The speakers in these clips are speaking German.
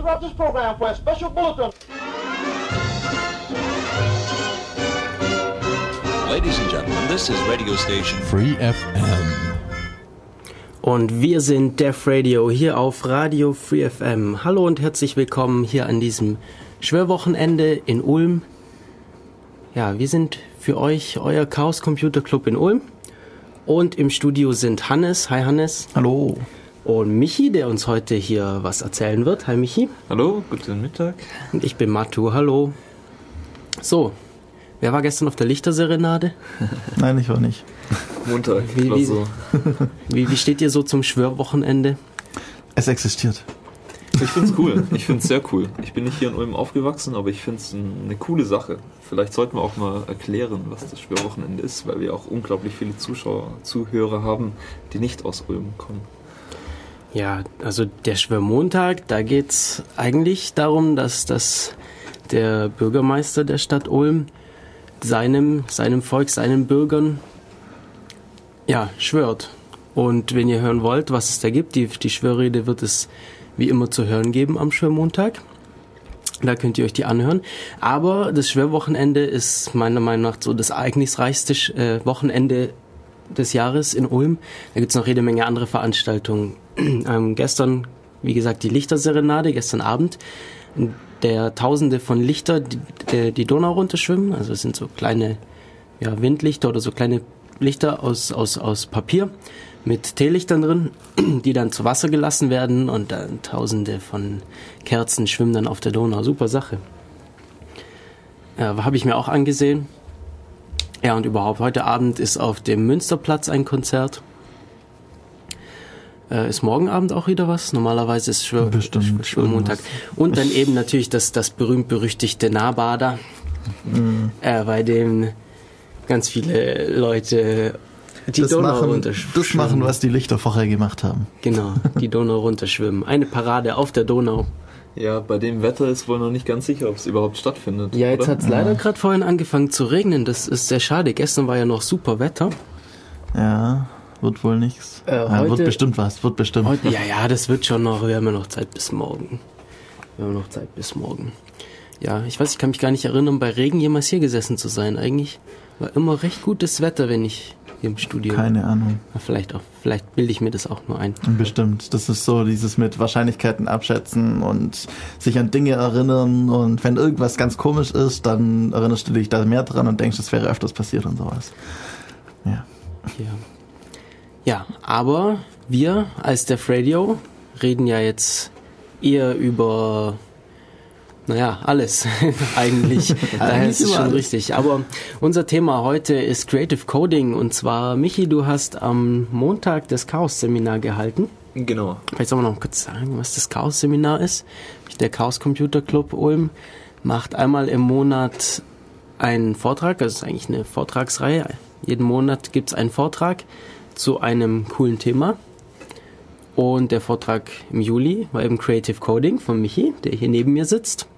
interrupt this program for a special bulletin. Ladies and gentlemen, this is radio station Free FM. Und wir sind Def Radio hier auf Radio Free FM. Hallo und herzlich willkommen hier an diesem Schwörwochenende in Ulm. Ja, wir sind für euch euer Chaos Computer Club in Ulm. Und im Studio sind Hannes. Hi Hannes. Hallo. Und Michi, der uns heute hier was erzählen wird. Hi Michi. Hallo, guten Mittag. Und ich bin Matu. Hallo. So, wer war gestern auf der Lichterserenade? Nein, ich war nicht. Montag. Wie steht ihr so zum Schwörwochenende? Es existiert. Ich find's cool. Ich find's sehr cool. Ich bin nicht hier in Ulm aufgewachsen, aber ich find's eine coole Sache. Vielleicht sollten wir auch mal erklären, was das Schwörwochenende ist, weil wir auch unglaublich viele Zuhörer haben, die nicht aus Ulm kommen. Ja, also der Schwörmontag, da geht's eigentlich darum, dass der Bürgermeister der Stadt Ulm seinem Volk, seinen Bürgern, ja, schwört. Und wenn ihr hören wollt, was es da gibt, die Schwörrede wird es wie immer zu hören geben am Schwörmontag. Da könnt ihr euch die anhören. Aber das Schwörwochenende ist meiner Meinung nach so das ereignisreichste Wochenende des Jahres in Ulm. Da gibt's noch jede Menge andere Veranstaltungen. Gestern, wie gesagt, die Lichterserenade, gestern Abend, in der Tausende von Lichter die Donau runterschwimmen. Also es sind so kleine Windlichter oder so kleine Lichter aus Papier mit Teelichtern drin, die dann zu Wasser gelassen werden und dann Tausende von Kerzen schwimmen dann auf der Donau. Super Sache. Habe ich mir auch angesehen. Ja, und überhaupt, heute Abend ist auf dem Münsterplatz ein Konzert. Ist morgen Abend auch wieder was? Normalerweise ist Schwörmontag. Und dann eben natürlich das berühmt-berüchtigte Nahbader, bei dem ganz viele Leute die Donau runterschwimmen. Das machen, was die Lichter vorher gemacht haben. Genau, die Donau runterschwimmen. Eine Parade auf der Donau. Ja, bei dem Wetter ist wohl noch nicht ganz sicher, ob es überhaupt stattfindet. Ja, jetzt hat es leider gerade vorhin angefangen zu regnen. Das ist sehr schade. Gestern war ja noch super Wetter. Ja, wird wohl nichts. Wird bestimmt was, wird bestimmt. Heute, ja, das wird schon noch. Wir haben ja noch Zeit bis morgen. Ja, ich weiß, ich kann mich gar nicht erinnern, bei Regen jemals hier gesessen zu sein. Eigentlich war immer recht gutes Wetter, wenn ich hier im Studio. Keine Ahnung. Vielleicht bilde ich mir das auch nur ein. Bestimmt. Das ist so dieses mit Wahrscheinlichkeiten abschätzen und sich an Dinge erinnern, und wenn irgendwas ganz komisch ist, dann erinnerst du dich da mehr dran und denkst, es wäre öfters passiert und sowas. Ja, aber wir als Def Radio reden ja jetzt eher über alles eigentlich. Daher ist es schon richtig. Aber unser Thema heute ist Creative Coding. Und zwar, Michi, du hast am Montag das Chaos-Seminar gehalten. Genau. Vielleicht soll man noch kurz sagen, was das Chaos-Seminar ist. Der Chaos Computer Club Ulm macht einmal im Monat einen Vortrag. Das ist eigentlich eine Vortragsreihe. Jeden Monat gibt es einen Vortrag zu einem coolen Thema. Und der Vortrag im Juli war eben Creative Coding von Michi, der hier neben mir sitzt.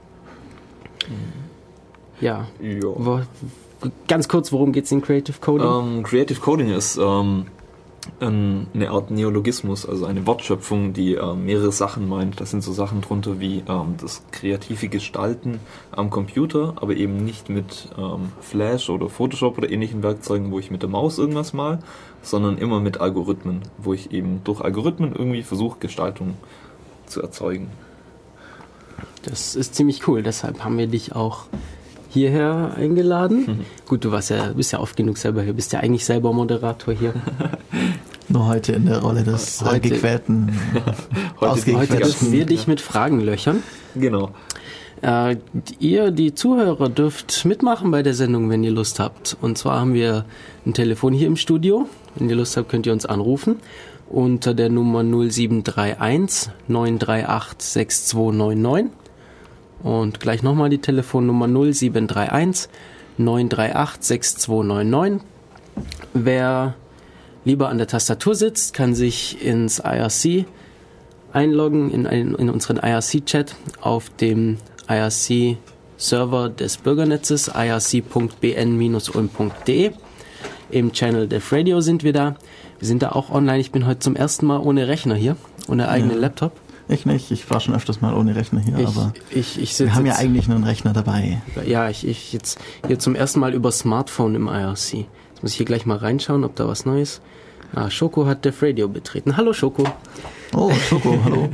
Ja. Ganz kurz, worum geht's in Creative Coding? Creative Coding ist eine Art Neologismus, also eine Wortschöpfung, die mehrere Sachen meint. Das sind so Sachen drunter wie das kreative Gestalten am Computer, aber eben nicht mit Flash oder Photoshop oder ähnlichen Werkzeugen, wo ich mit der Maus irgendwas mal, sondern immer mit Algorithmen, wo ich eben durch Algorithmen irgendwie versuche, Gestaltung zu erzeugen. Das ist ziemlich cool, deshalb haben wir dich auch hierher eingeladen. Gut, du bist ja oft genug selber hier, bist ja eigentlich selber Moderator hier. Nur heute in der Rolle des gequälten. Heute dürfen wir dich mit Fragen löchern. Genau. Ihr, die Zuhörer, dürft mitmachen bei der Sendung, wenn ihr Lust habt. Und zwar haben wir ein Telefon hier im Studio. Wenn ihr Lust habt, könnt ihr uns anrufen unter der Nummer 0731 938 6299. Und gleich nochmal die Telefonnummer 0731 938 6299. Wer lieber an der Tastatur sitzt, kann sich ins IRC einloggen, in unseren IRC-Chat auf dem IRC-Server des Bürgernetzes, irc.bn-ulm.de. Im Channel Def Radio sind wir da. Wir sind da auch online. Ich bin heute zum ersten Mal ohne Rechner hier, ohne eigenen Laptop. Ich nicht. Ich war schon öfters mal ohne Rechner hier, aber ich sitze wir haben ja jetzt, eigentlich nur einen Rechner dabei. ja, ich jetzt hier zum ersten Mal über Smartphone im IRC. Jetzt muss ich hier gleich mal reinschauen, ob da was Neues. Schoko hat Def Radio betreten. Hallo Schoko. Oh, Schoko, hallo.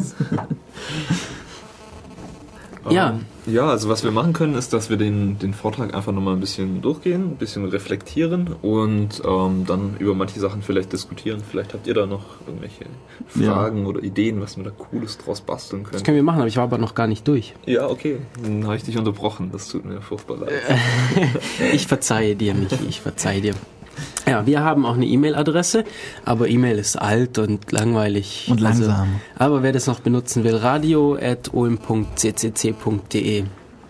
Ja. Ja, also was wir machen können, ist, dass wir den Vortrag einfach nochmal ein bisschen durchgehen, ein bisschen reflektieren und dann über manche Sachen vielleicht diskutieren. Vielleicht habt ihr da noch irgendwelche Fragen oder Ideen, was wir da Cooles draus basteln können. Das können wir machen, aber ich war aber noch gar nicht durch. Ja, okay. Dann habe ich dich unterbrochen. Das tut mir furchtbar leid. Ich verzeihe dir, Michi, ich verzeihe dir. Ja, wir haben auch eine E-Mail-Adresse, aber E-Mail ist alt und langweilig. Und langsam. Aber wer das noch benutzen will, radio@ulm.ccc.de.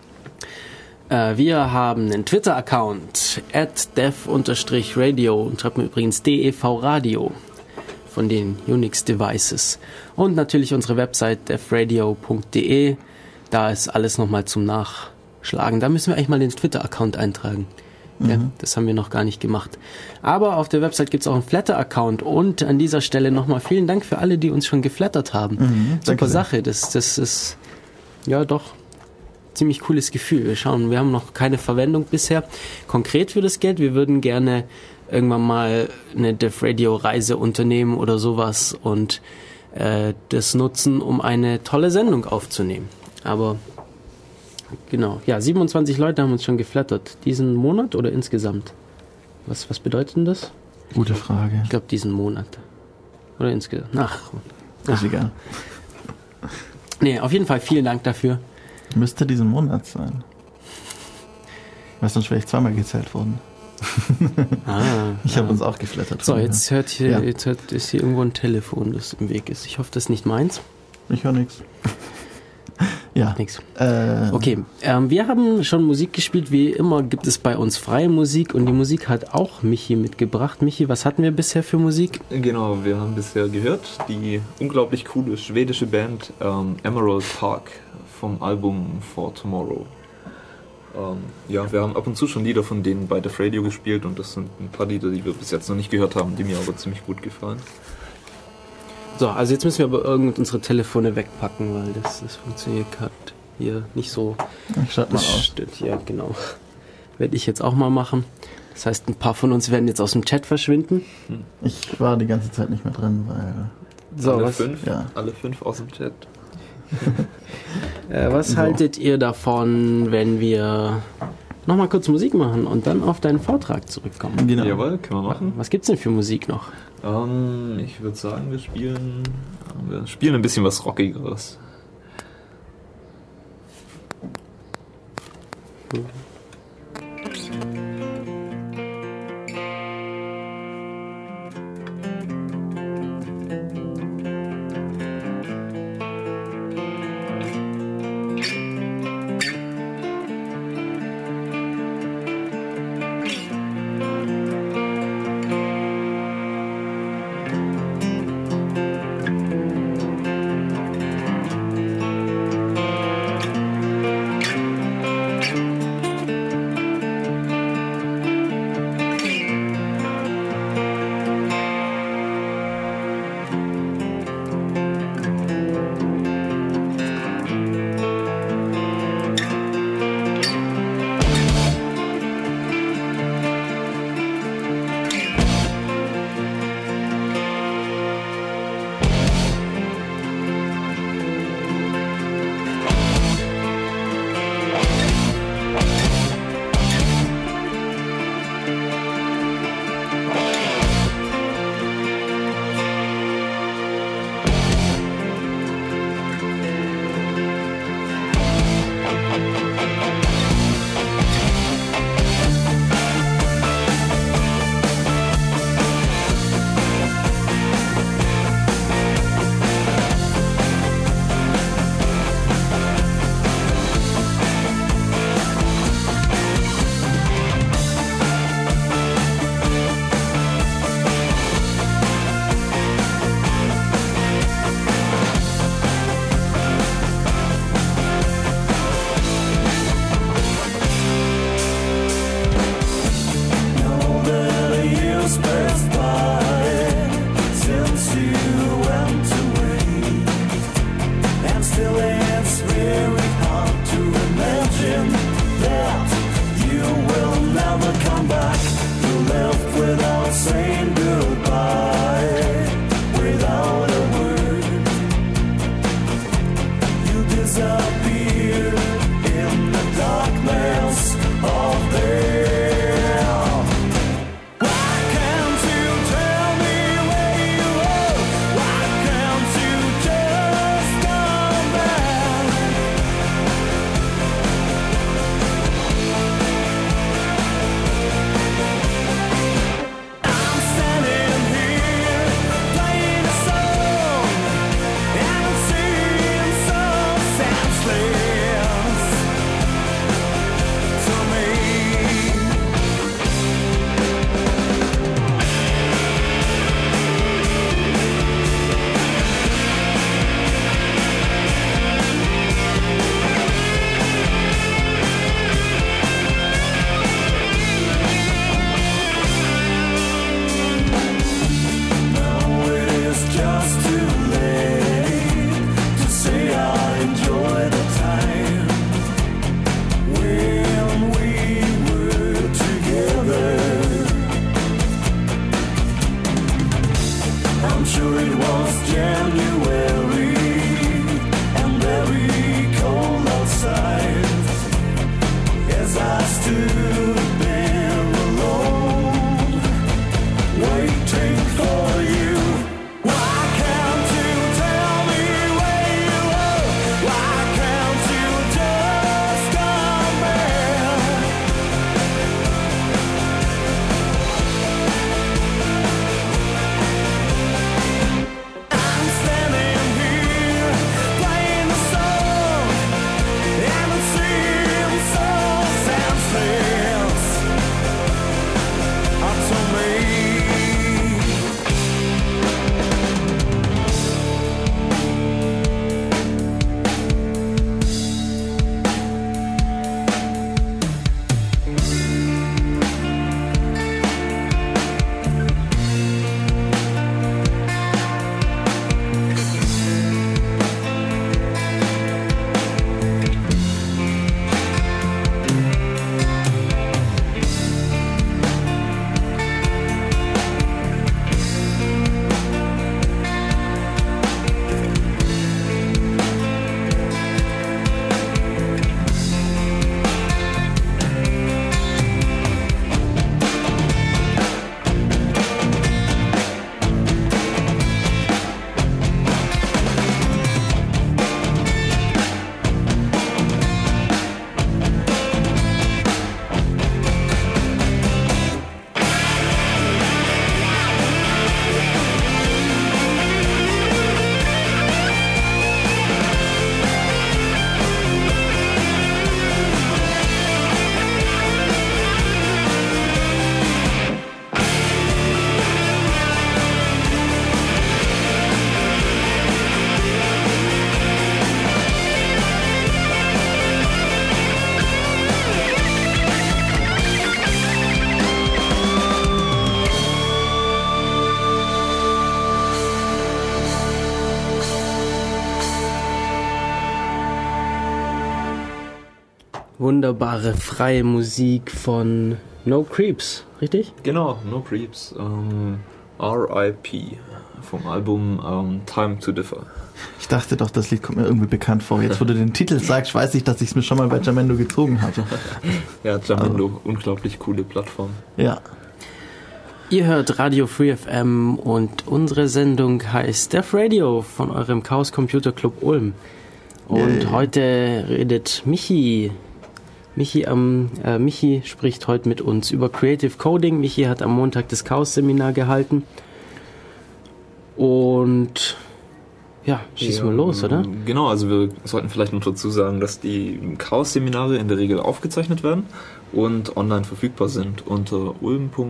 Wir haben einen Twitter-Account, @dev_radio und schreibt mir übrigens DEV Radio von den Unix-Devices. Und natürlich unsere Website devradio.de, da ist alles nochmal zum Nachschlagen. Da müssen wir eigentlich mal den Twitter-Account eintragen. Ja, das haben wir noch gar nicht gemacht. Aber auf der Website gibt es auch einen Flatter-Account und an dieser Stelle nochmal vielen Dank für alle, die uns schon geflattert haben. Super Sache, das ist ja doch ziemlich cooles Gefühl. Wir schauen, wir haben noch keine Verwendung bisher konkret für das Geld. Wir würden gerne irgendwann mal eine Def Radio Reise unternehmen oder sowas und das nutzen, um eine tolle Sendung aufzunehmen. Aber genau, ja, 27 Leute haben uns schon geflattert. Diesen Monat oder insgesamt? Was bedeutet denn das? Gute Frage. Ich glaube diesen Monat. Oder insgesamt. Ist egal. Nee, auf jeden Fall vielen Dank dafür. Müsste diesen Monat sein. Weil sonst wäre ich zweimal gezählt worden. Ich habe uns auch geflattert. So, jetzt ist hier irgendwo ein Telefon, das im Weg ist. Ich hoffe, das ist nicht meins. Ich höre nichts. Ja. Nix. Okay, wir haben schon Musik gespielt. Wie immer gibt es bei uns freie Musik und die Musik hat auch Michi mitgebracht. Michi, was hatten wir bisher für Musik? Genau, wir haben bisher gehört die unglaublich coole schwedische Band Emerald Park vom Album For Tomorrow. Ja, wir haben ab und zu schon Lieder von denen bei Def Radio gespielt und das sind ein paar Lieder, die wir bis jetzt noch nicht gehört haben, die mir aber ziemlich gut gefallen. So, also jetzt müssen wir aber unsere Telefone wegpacken, weil das funktioniert gerade hier nicht so. Ich schalte mal aus. Stimmt, ja, genau. Werde ich jetzt auch mal machen. Das heißt, ein paar von uns werden jetzt aus dem Chat verschwinden. Ich war die ganze Zeit nicht mehr drin, weil... So, alle was, fünf? Ja. Alle 5 aus dem Chat. was haltet ihr davon, wenn wir nochmal kurz Musik machen und dann auf deinen Vortrag zurückkommen? Genau. Jawohl, können wir machen. Was gibt's denn für Musik noch? Ich würde sagen, wir spielen ein bisschen was Rockigeres. wunderbare freie Musik von No Creeps, richtig? Genau, No Creeps. R.I.P. vom Album Time to Differ. Ich dachte doch, das Lied kommt mir irgendwie bekannt vor. Jetzt, wo du den Titel sagst, weiß ich, dass ich es mir schon mal bei Jamendo gezogen habe. Ja, Jamendo, unglaublich coole Plattform. Ja. Ihr hört Radio Free FM und unsere Sendung heißt Def Radio von eurem Chaos Computer Club Ulm. Und heute redet Michi. Michi spricht heute mit uns über Creative Coding. Michi hat am Montag das Chaos-Seminar gehalten. Und ja, schieß mal los, oder? Genau, also wir sollten vielleicht noch dazu sagen, dass die Chaos-Seminare in der Regel aufgezeichnet werden und online verfügbar sind unter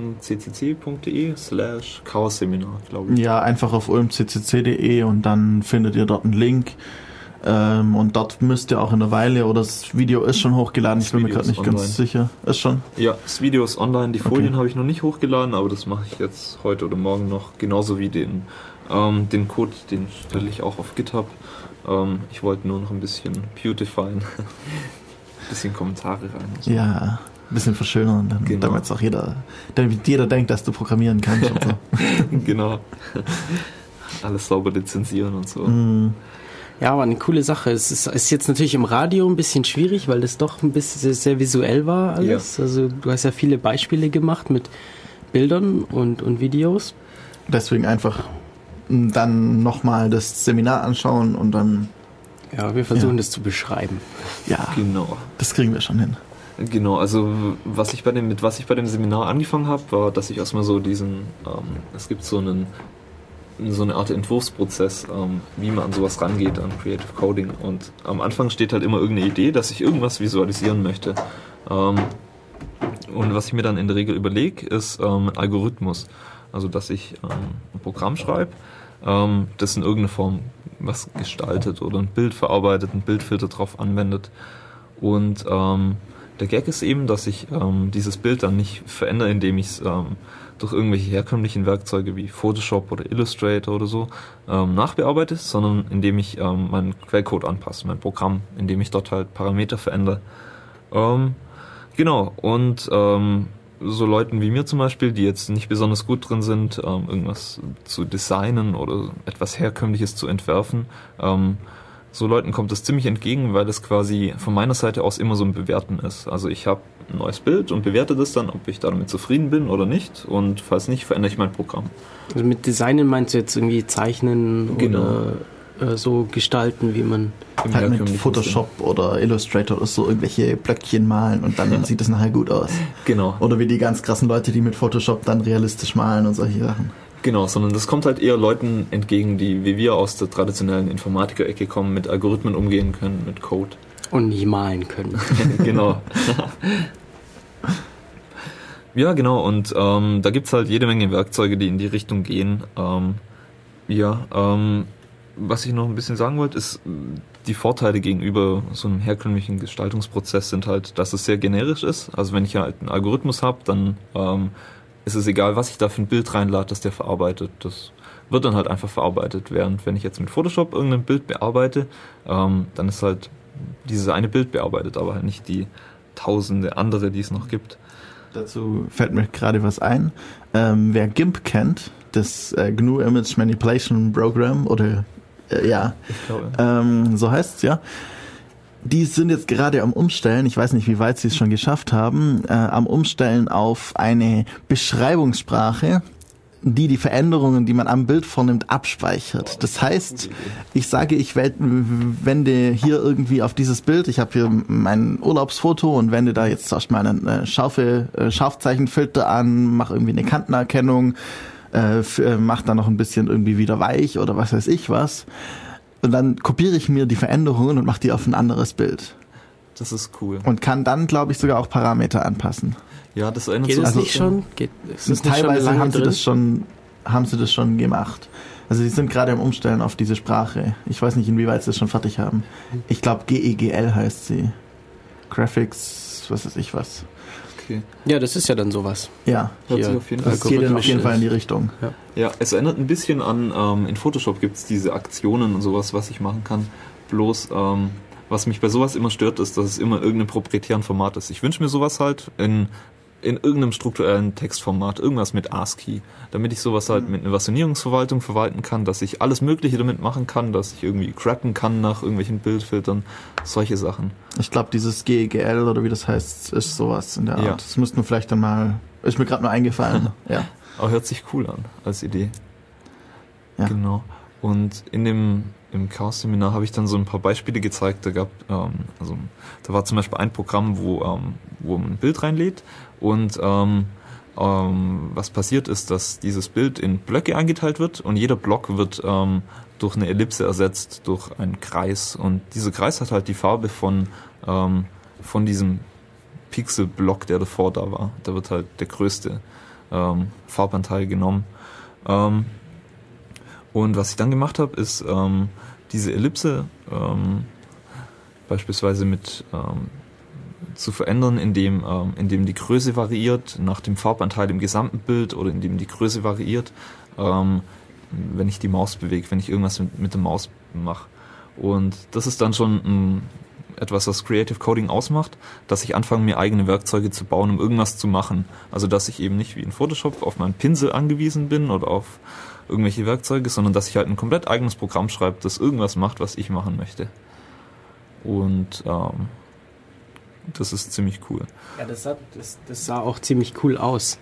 ulm.ccc.de/Chaos-Seminar, glaube ich. Ja, einfach auf ulmccc.de und dann findet ihr dort einen Link. Und dort müsst ihr auch in einer Weile, oder das Video ist schon hochgeladen, ich bin mir gerade nicht ganz sicher. Ist schon? Ja, das Video ist online, die Folien habe ich noch nicht hochgeladen, aber das mache ich jetzt heute oder morgen noch, genauso wie den Code, den stelle ich auch auf GitHub. Ich wollte nur noch ein bisschen beautifyen, ein bisschen Kommentare rein. So. Ja, ein bisschen verschönern, damit es auch jeder denkt, dass du programmieren kannst und so. Genau. Alles sauber lizenzieren und so. Ja, aber eine coole Sache. Es ist jetzt natürlich im Radio ein bisschen schwierig, weil das doch ein bisschen sehr, sehr visuell war alles. Ja. Also du hast ja viele Beispiele gemacht mit Bildern und Videos. Deswegen einfach dann nochmal das Seminar anschauen und dann... Ja, wir versuchen das zu beschreiben. Ja, genau. Das kriegen wir schon hin. Genau, also was ich bei dem Seminar angefangen habe, war, dass ich erstmal so es gibt so eine Art Entwurfsprozess, wie man an sowas rangeht, an Creative Coding. Und am Anfang steht halt immer irgendeine Idee, dass ich irgendwas visualisieren möchte. Und was ich mir dann in der Regel überlege, ist ein Algorithmus. Also, dass ich ein Programm schreibe, das in irgendeiner Form was gestaltet oder ein Bild verarbeitet, einen Bildfilter drauf anwendet. Und der Gag ist eben, dass ich dieses Bild dann nicht verändere, indem ich es durch irgendwelche herkömmlichen Werkzeuge wie Photoshop oder Illustrator oder so nachbearbeite, sondern indem ich meinen Quellcode anpasse, mein Programm, indem ich dort halt Parameter verändere. Genau, und so Leuten wie mir zum Beispiel, die jetzt nicht besonders gut drin sind, irgendwas zu designen oder etwas Herkömmliches zu entwerfen, so Leuten kommt das ziemlich entgegen, weil es quasi von meiner Seite aus immer so ein Bewerten ist. Also ich habe ein neues Bild und bewerte das dann, ob ich damit zufrieden bin oder nicht. Und falls nicht, verändere ich mein Programm. Also mit Designen meinst du jetzt irgendwie zeichnen oder so gestalten, wie man... Halt mit Photoshop oder Illustrator oder so irgendwelche Blöckchen malen und dann sieht es nachher gut aus. Genau. Oder wie die ganz krassen Leute, die mit Photoshop dann realistisch malen und solche Sachen. Genau, sondern das kommt halt eher Leuten entgegen, die wie wir aus der traditionellen Informatiker-Ecke kommen, mit Algorithmen umgehen können, mit Code. Und nicht malen können. Genau. Ja, genau, und da gibt's halt jede Menge Werkzeuge, die in die Richtung gehen. Was ich noch ein bisschen sagen wollte, ist, die Vorteile gegenüber so einem herkömmlichen Gestaltungsprozess sind halt, dass es sehr generisch ist. Also wenn ich halt einen Algorithmus habe, dann ist es egal, was ich da für ein Bild reinlade, dass der verarbeitet. Das wird dann halt einfach verarbeitet. Während wenn ich jetzt mit Photoshop irgendein Bild bearbeite, dann ist halt dieses eine Bild bearbeitet, aber halt nicht die tausende andere, die es noch gibt. Dazu fällt mir gerade was ein. Wer GIMP kennt, das GNU Image Manipulation Program oder ja, ich glaube. So heißt es ja. Die sind jetzt gerade am Umstellen, ich weiß nicht, wie weit sie es schon geschafft haben, am Umstellen auf eine Beschreibungssprache, die Veränderungen, die man am Bild vornimmt, abspeichert. Das heißt, ich sage, ich wende hier irgendwie auf dieses Bild, ich habe hier mein Urlaubsfoto und wende da jetzt erstmal einen Scharfzeichenfilter an, mache irgendwie eine Kantenerkennung, mache dann noch ein bisschen irgendwie wieder weich oder was weiß ich was. Und dann kopiere ich mir die Veränderungen und mache die auf ein anderes Bild. Das ist cool. Und kann dann, glaube ich, sogar auch Parameter anpassen. Ja, das erinnert sich. Geht das nicht schon? Teilweise haben sie das schon gemacht. Also die sind gerade im Umstellen auf diese Sprache. Ich weiß nicht, inwieweit sie das schon fertig haben. Ich glaube, GEGL heißt sie. Graphics, was weiß ich was. Okay. Ja, das ist ja dann sowas. Ja, das geht dann auf jeden Fall in die Richtung. Ja, es erinnert ein bisschen an, in Photoshop gibt es diese Aktionen und sowas, was ich machen kann. Bloß was mich bei sowas immer stört, ist, dass es immer in irgendeinem proprietären Format ist. Ich wünsche mir sowas halt in irgendeinem strukturellen Textformat, irgendwas mit ASCII, damit ich sowas halt mit einer Versionierungsverwaltung verwalten kann, dass ich alles Mögliche damit machen kann, dass ich irgendwie crappen kann nach irgendwelchen Bildfiltern, solche Sachen. Ich glaube, dieses GEGL oder wie das heißt, ist sowas in der Art. Ja. Das müssten wir vielleicht dann mal, ist mir gerade nur eingefallen. Ja. Aber hört sich cool an als Idee. Ja. Genau. Und im Chaos-Seminar habe ich dann so ein paar Beispiele gezeigt. Da war zum Beispiel ein Programm, wo man ein Bild reinlädt und was passiert ist, dass dieses Bild in Blöcke eingeteilt wird und jeder Block wird durch eine Ellipse ersetzt, durch einen Kreis. Und dieser Kreis hat halt die Farbe von diesem Pixelblock, der davor da war. Da wird halt der größte Farbanteil genommen. Und was ich dann gemacht habe, ist diese Ellipse beispielsweise mit zu verändern, indem die Größe variiert nach dem Farbanteil im gesamten Bild oder indem die Größe variiert, wenn ich die Maus bewege, wenn ich irgendwas mit der Maus mache. Und das ist dann schon etwas, was Creative Coding ausmacht, dass ich anfange, mir eigene Werkzeuge zu bauen, um irgendwas zu machen. Also dass ich eben nicht wie in Photoshop auf meinen Pinsel angewiesen bin oder auf irgendwelche Werkzeuge, sondern dass ich halt ein komplett eigenes Programm schreibe, das irgendwas macht, was ich machen möchte. Und das ist ziemlich cool. Ja, das sah auch ziemlich cool aus.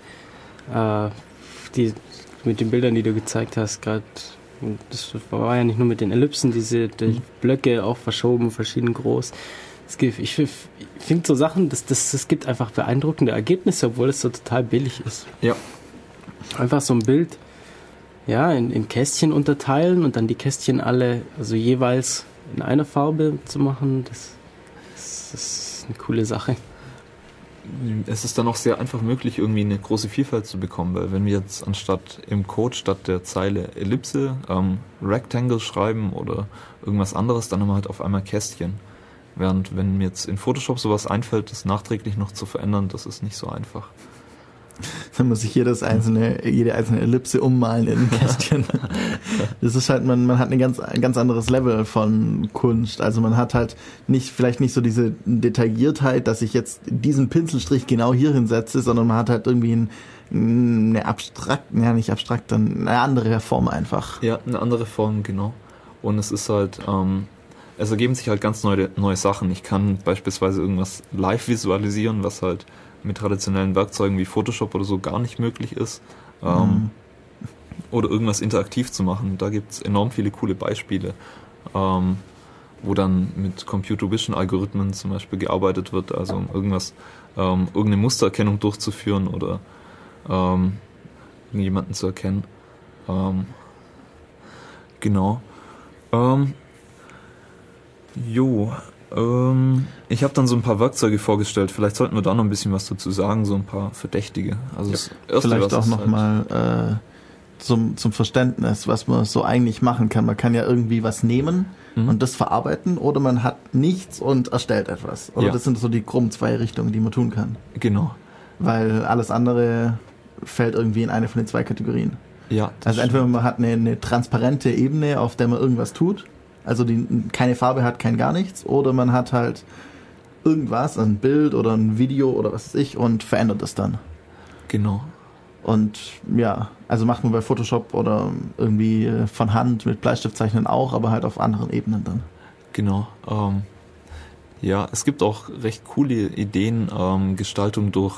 Mit den Bildern, die du gezeigt hast, gerade, das war ja nicht nur mit den Ellipsen, die Blöcke auch verschoben, verschieden groß. Ich finde so Sachen, das gibt einfach beeindruckende Ergebnisse, obwohl es so total billig ist. Ja. Einfach so ein Bild, ja, in Kästchen unterteilen und dann die Kästchen alle, also jeweils in einer Farbe zu machen, das ist eine coole Sache. Es ist dann auch sehr einfach möglich, irgendwie eine große Vielfalt zu bekommen, weil wenn wir jetzt im Code statt der Zeile Ellipse Rectangle schreiben oder irgendwas anderes, dann haben wir halt auf einmal Kästchen. Während wenn mir jetzt in Photoshop sowas einfällt, das nachträglich noch zu verändern, das ist nicht so einfach. Dann muss ich jede einzelne Ellipse ummalen in ein Kästchen. Das ist halt, man hat ein ganz anderes Level von Kunst. Also man hat halt vielleicht nicht so diese Detailliertheit, dass ich jetzt diesen Pinselstrich genau hier hinsetze, sondern man hat halt irgendwie eine andere Form einfach. Ja, eine andere Form, genau. Und es ist halt, es ergeben sich halt ganz neue Sachen. Ich kann beispielsweise irgendwas live visualisieren, was halt mit traditionellen Werkzeugen wie Photoshop oder so gar nicht möglich ist. Oder irgendwas interaktiv zu machen. Da gibt es enorm viele coole Beispiele, wo dann mit Computer Vision Algorithmen zum Beispiel gearbeitet wird, also um irgendeine Mustererkennung durchzuführen oder irgendjemanden zu erkennen. Genau. Ich habe dann so ein paar Werkzeuge vorgestellt. Vielleicht sollten wir da noch ein bisschen was dazu sagen, so ein paar Verdächtige. Also das Erste, vielleicht auch nochmal zum Verständnis, was man so eigentlich machen kann. Man kann ja irgendwie was nehmen und das verarbeiten oder man hat nichts und erstellt etwas. Oder das sind so die groben zwei Richtungen, die man tun kann. Genau. Weil alles andere fällt irgendwie in eine von den zwei Kategorien. Ja. Also entweder man hat eine transparente Ebene, auf der man irgendwas tut, also die keine Farbe hat, kein gar nichts, oder man hat halt irgendwas, ein Bild oder ein Video oder was weiß ich und verändert es dann. Genau. Und ja, also macht man bei Photoshop oder irgendwie von Hand mit Bleistiftzeichnen auch, aber halt auf anderen Ebenen dann. Genau. Ja, es gibt auch recht coole Ideen, Gestaltung durch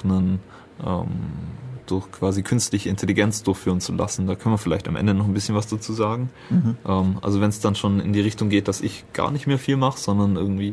quasi künstliche Intelligenz durchführen zu lassen. Da können wir vielleicht am Ende noch ein bisschen was dazu sagen. Also wenn es dann schon in die Richtung geht, dass ich gar nicht mehr viel mache, sondern irgendwie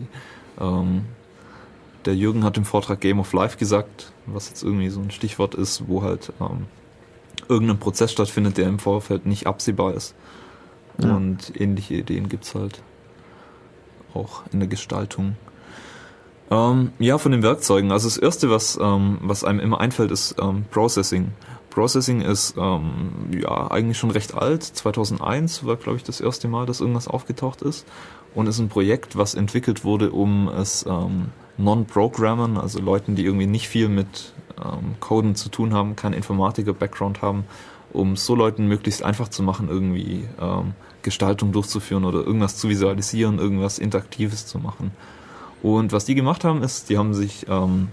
der Jürgen hat im Vortrag Game of Life gesagt, was jetzt irgendwie so ein Stichwort ist, wo halt irgendein Prozess stattfindet, der im Vorfeld nicht absehbar ist. Ja. Und ähnliche Ideen gibt's halt auch in der Gestaltung. Ja, von den Werkzeugen. Also das Erste, was einem immer einfällt, ist Processing. Processing ist eigentlich schon recht alt. 2001 war, glaube ich, das erste Mal, dass irgendwas aufgetaucht ist. Und ist ein Projekt, was entwickelt wurde, um es Non-Programmern, also Leuten, die irgendwie nicht viel mit Coden zu tun haben, keinen Informatiker-Background haben, um es so Leuten möglichst einfach zu machen, irgendwie Gestaltung durchzuführen oder irgendwas zu visualisieren, irgendwas Interaktives zu machen. Und was die gemacht haben, ist, die haben sich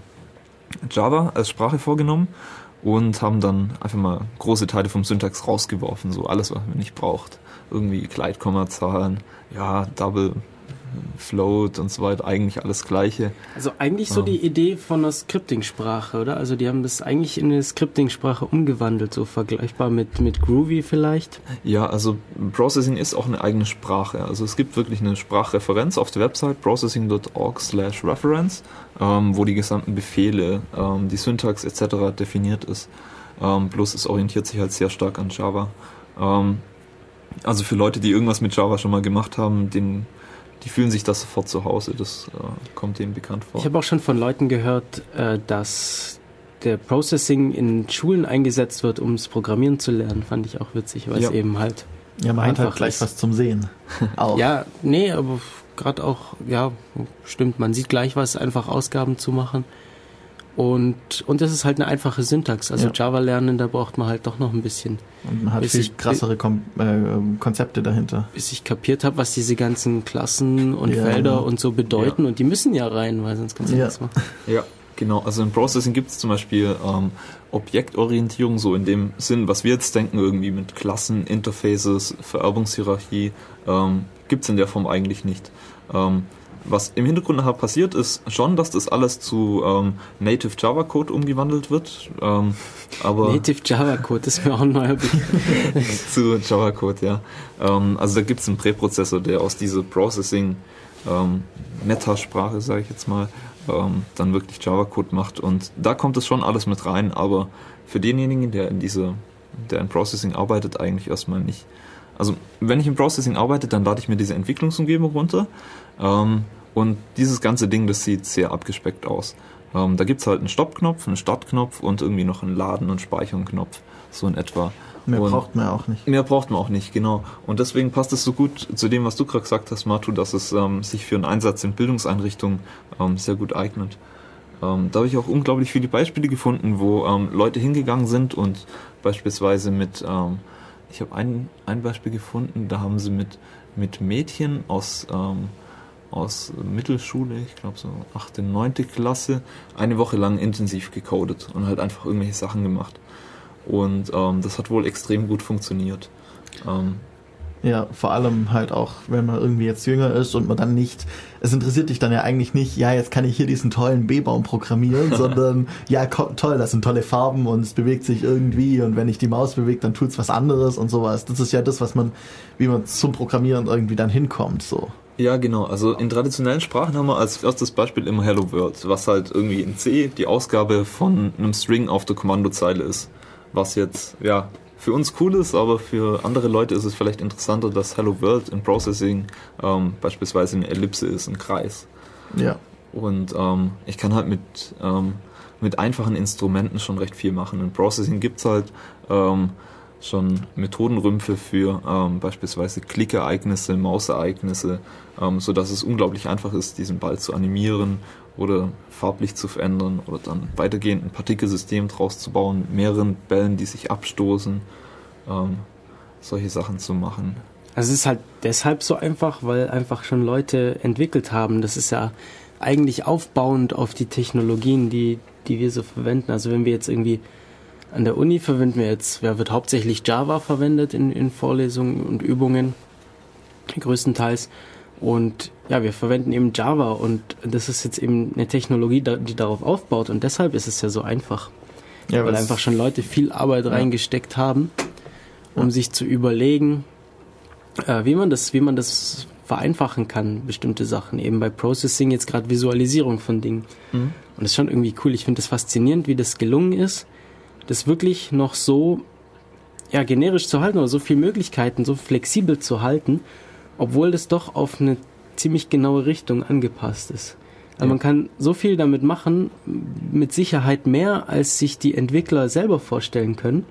Java als Sprache vorgenommen und haben dann einfach mal große Teile vom Syntax rausgeworfen, so alles, was man nicht braucht. Irgendwie Gleitkommazahlen, ja, Double, Float und so weiter, eigentlich alles Gleiche. Also eigentlich so die Idee von einer Scripting-Sprache, oder? Also die haben das eigentlich in eine Scripting-Sprache umgewandelt, so vergleichbar mit Groovy vielleicht. Ja, also Processing ist auch eine eigene Sprache. Also es gibt wirklich eine Sprachreferenz auf der Website processing.org/reference, wo die gesamten Befehle, die Syntax etc. definiert ist. Bloß es orientiert sich halt sehr stark an Java. Also für Leute, die irgendwas mit Java schon mal gemacht haben, die fühlen sich das sofort zu Hause, das kommt denen bekannt vor. Ich habe auch schon von Leuten gehört, dass der Processing in Schulen eingesetzt wird, um das Programmieren zu lernen. Fand ich auch witzig, weil es eben halt ja, man hat halt gleich ist. was zum Sehen. Auch. Ja, nee, aber gerade auch, ja, stimmt, man sieht gleich was, einfach Ausgaben zu machen. Und das ist halt eine einfache Syntax. Also Java lernen, da braucht man halt doch noch ein bisschen. Und man hat viel krassere Konzepte dahinter. Bis ich kapiert habe, was diese ganzen Klassen und Felder und so bedeuten. Und die müssen ja rein, weil sonst kannst du nichts machen. Ja, genau. Also im Processing gibt es zum Beispiel Objektorientierung, so in dem Sinn, was wir jetzt denken, irgendwie mit Klassen, Interfaces, Vererbungshierarchie, gibt es in der Form eigentlich nicht. Was im Hintergrund nachher passiert, ist schon, dass das alles zu Native Java Code umgewandelt wird. Aber Native Java Code, das ist mir auch ein neuer Begriff. zu Java Code, ja. Also da gibt es einen Präprozessor, der aus dieser Processing Metasprache, sage ich jetzt mal, dann wirklich Java Code macht. Und da kommt es schon alles mit rein, aber für denjenigen, der in Processing arbeitet, eigentlich erstmal nicht. Also wenn ich im Processing arbeite, dann lade ich mir diese Entwicklungsumgebung runter und dieses ganze Ding, das sieht sehr abgespeckt aus. Da gibt es halt einen Stoppknopf, einen Startknopf und irgendwie noch einen Laden- und Speichern-Knopf, so in etwa. Mehr braucht man auch nicht. Mehr braucht man auch nicht, genau. Und deswegen passt es so gut zu dem, was du gerade gesagt hast, Matu, dass es sich für einen Einsatz in Bildungseinrichtungen sehr gut eignet. Da habe ich auch unglaublich viele Beispiele gefunden, wo Leute hingegangen sind und beispielsweise mit... ich habe ein Beispiel gefunden, da haben sie mit Mädchen aus Mittelschule, ich glaube so 8., 9. Klasse, eine Woche lang intensiv gecodet und halt einfach irgendwelche Sachen gemacht. Und das hat wohl extrem gut funktioniert. Ja, vor allem halt auch, wenn man irgendwie jetzt jünger ist und man dann nicht, es interessiert dich dann ja eigentlich nicht, ja, jetzt kann ich hier diesen tollen B-Baum programmieren, sondern ja, toll, das sind tolle Farben und es bewegt sich irgendwie und wenn ich die Maus bewege, dann tut's was anderes und sowas. Das ist ja das, wie man zum Programmieren irgendwie dann hinkommt, so. Ja, genau. Also in traditionellen Sprachen haben wir als erstes Beispiel immer Hello World, was halt irgendwie in C die Ausgabe von einem String auf der Kommandozeile ist. Was jetzt, ja, für uns cool ist, aber für andere Leute ist es vielleicht interessanter, dass Hello World in Processing beispielsweise eine Ellipse ist, ein Kreis. Ja. Und ich kann halt mit einfachen Instrumenten schon recht viel machen. In Processing gibt's halt schon Methodenrümpfe für beispielsweise Klickereignisse, Mausereignisse, sodass es unglaublich einfach ist, diesen Ball zu animieren oder farblich zu verändern oder dann weitergehend ein Partikelsystem draus zu bauen, mit mehreren Bällen, die sich abstoßen, solche Sachen zu machen. Also es ist halt deshalb so einfach, weil einfach schon Leute entwickelt haben. Das ist ja eigentlich aufbauend auf die Technologien, die wir so verwenden. Also wenn wir jetzt irgendwie an der Uni wird hauptsächlich Java verwendet in Vorlesungen und Übungen, größtenteils. Und ja, wir verwenden eben Java und das ist jetzt eben eine Technologie, die darauf aufbaut und deshalb ist es ja so einfach. Ja, weil einfach schon Leute viel Arbeit reingesteckt haben, um sich zu überlegen, wie man das vereinfachen kann, bestimmte Sachen. Eben bei Processing jetzt gerade Visualisierung von Dingen. Und das ist schon irgendwie cool. Ich finde das faszinierend, wie das gelungen ist, das wirklich noch so generisch zu halten oder so viele Möglichkeiten, so flexibel zu halten, obwohl das doch auf eine ziemlich genaue Richtung angepasst ist. Also man kann so viel damit machen, mit Sicherheit mehr, als sich die Entwickler selber vorstellen können.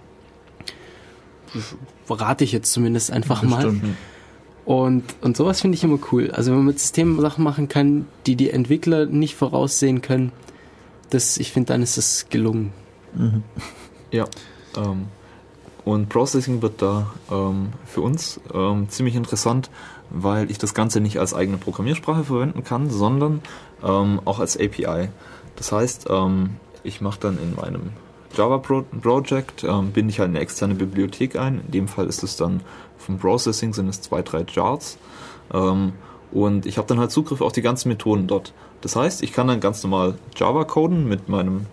Rate ich jetzt zumindest einfach mal. Und sowas finde ich immer cool. Also wenn man mit Systemen Sachen machen kann, die Entwickler nicht voraussehen können, ich finde, dann ist es gelungen. Ja, Und Processing wird da für uns ziemlich interessant, weil ich das Ganze nicht als eigene Programmiersprache verwenden kann, sondern auch als API. Das heißt, ich mache dann in meinem Java-Project, binde ich halt eine externe Bibliothek ein. In dem Fall ist es dann vom Processing, sind es 2-3 Jars. Und ich habe dann halt Zugriff auf die ganzen Methoden dort. Das heißt, ich kann dann ganz normal Java coden mit meinem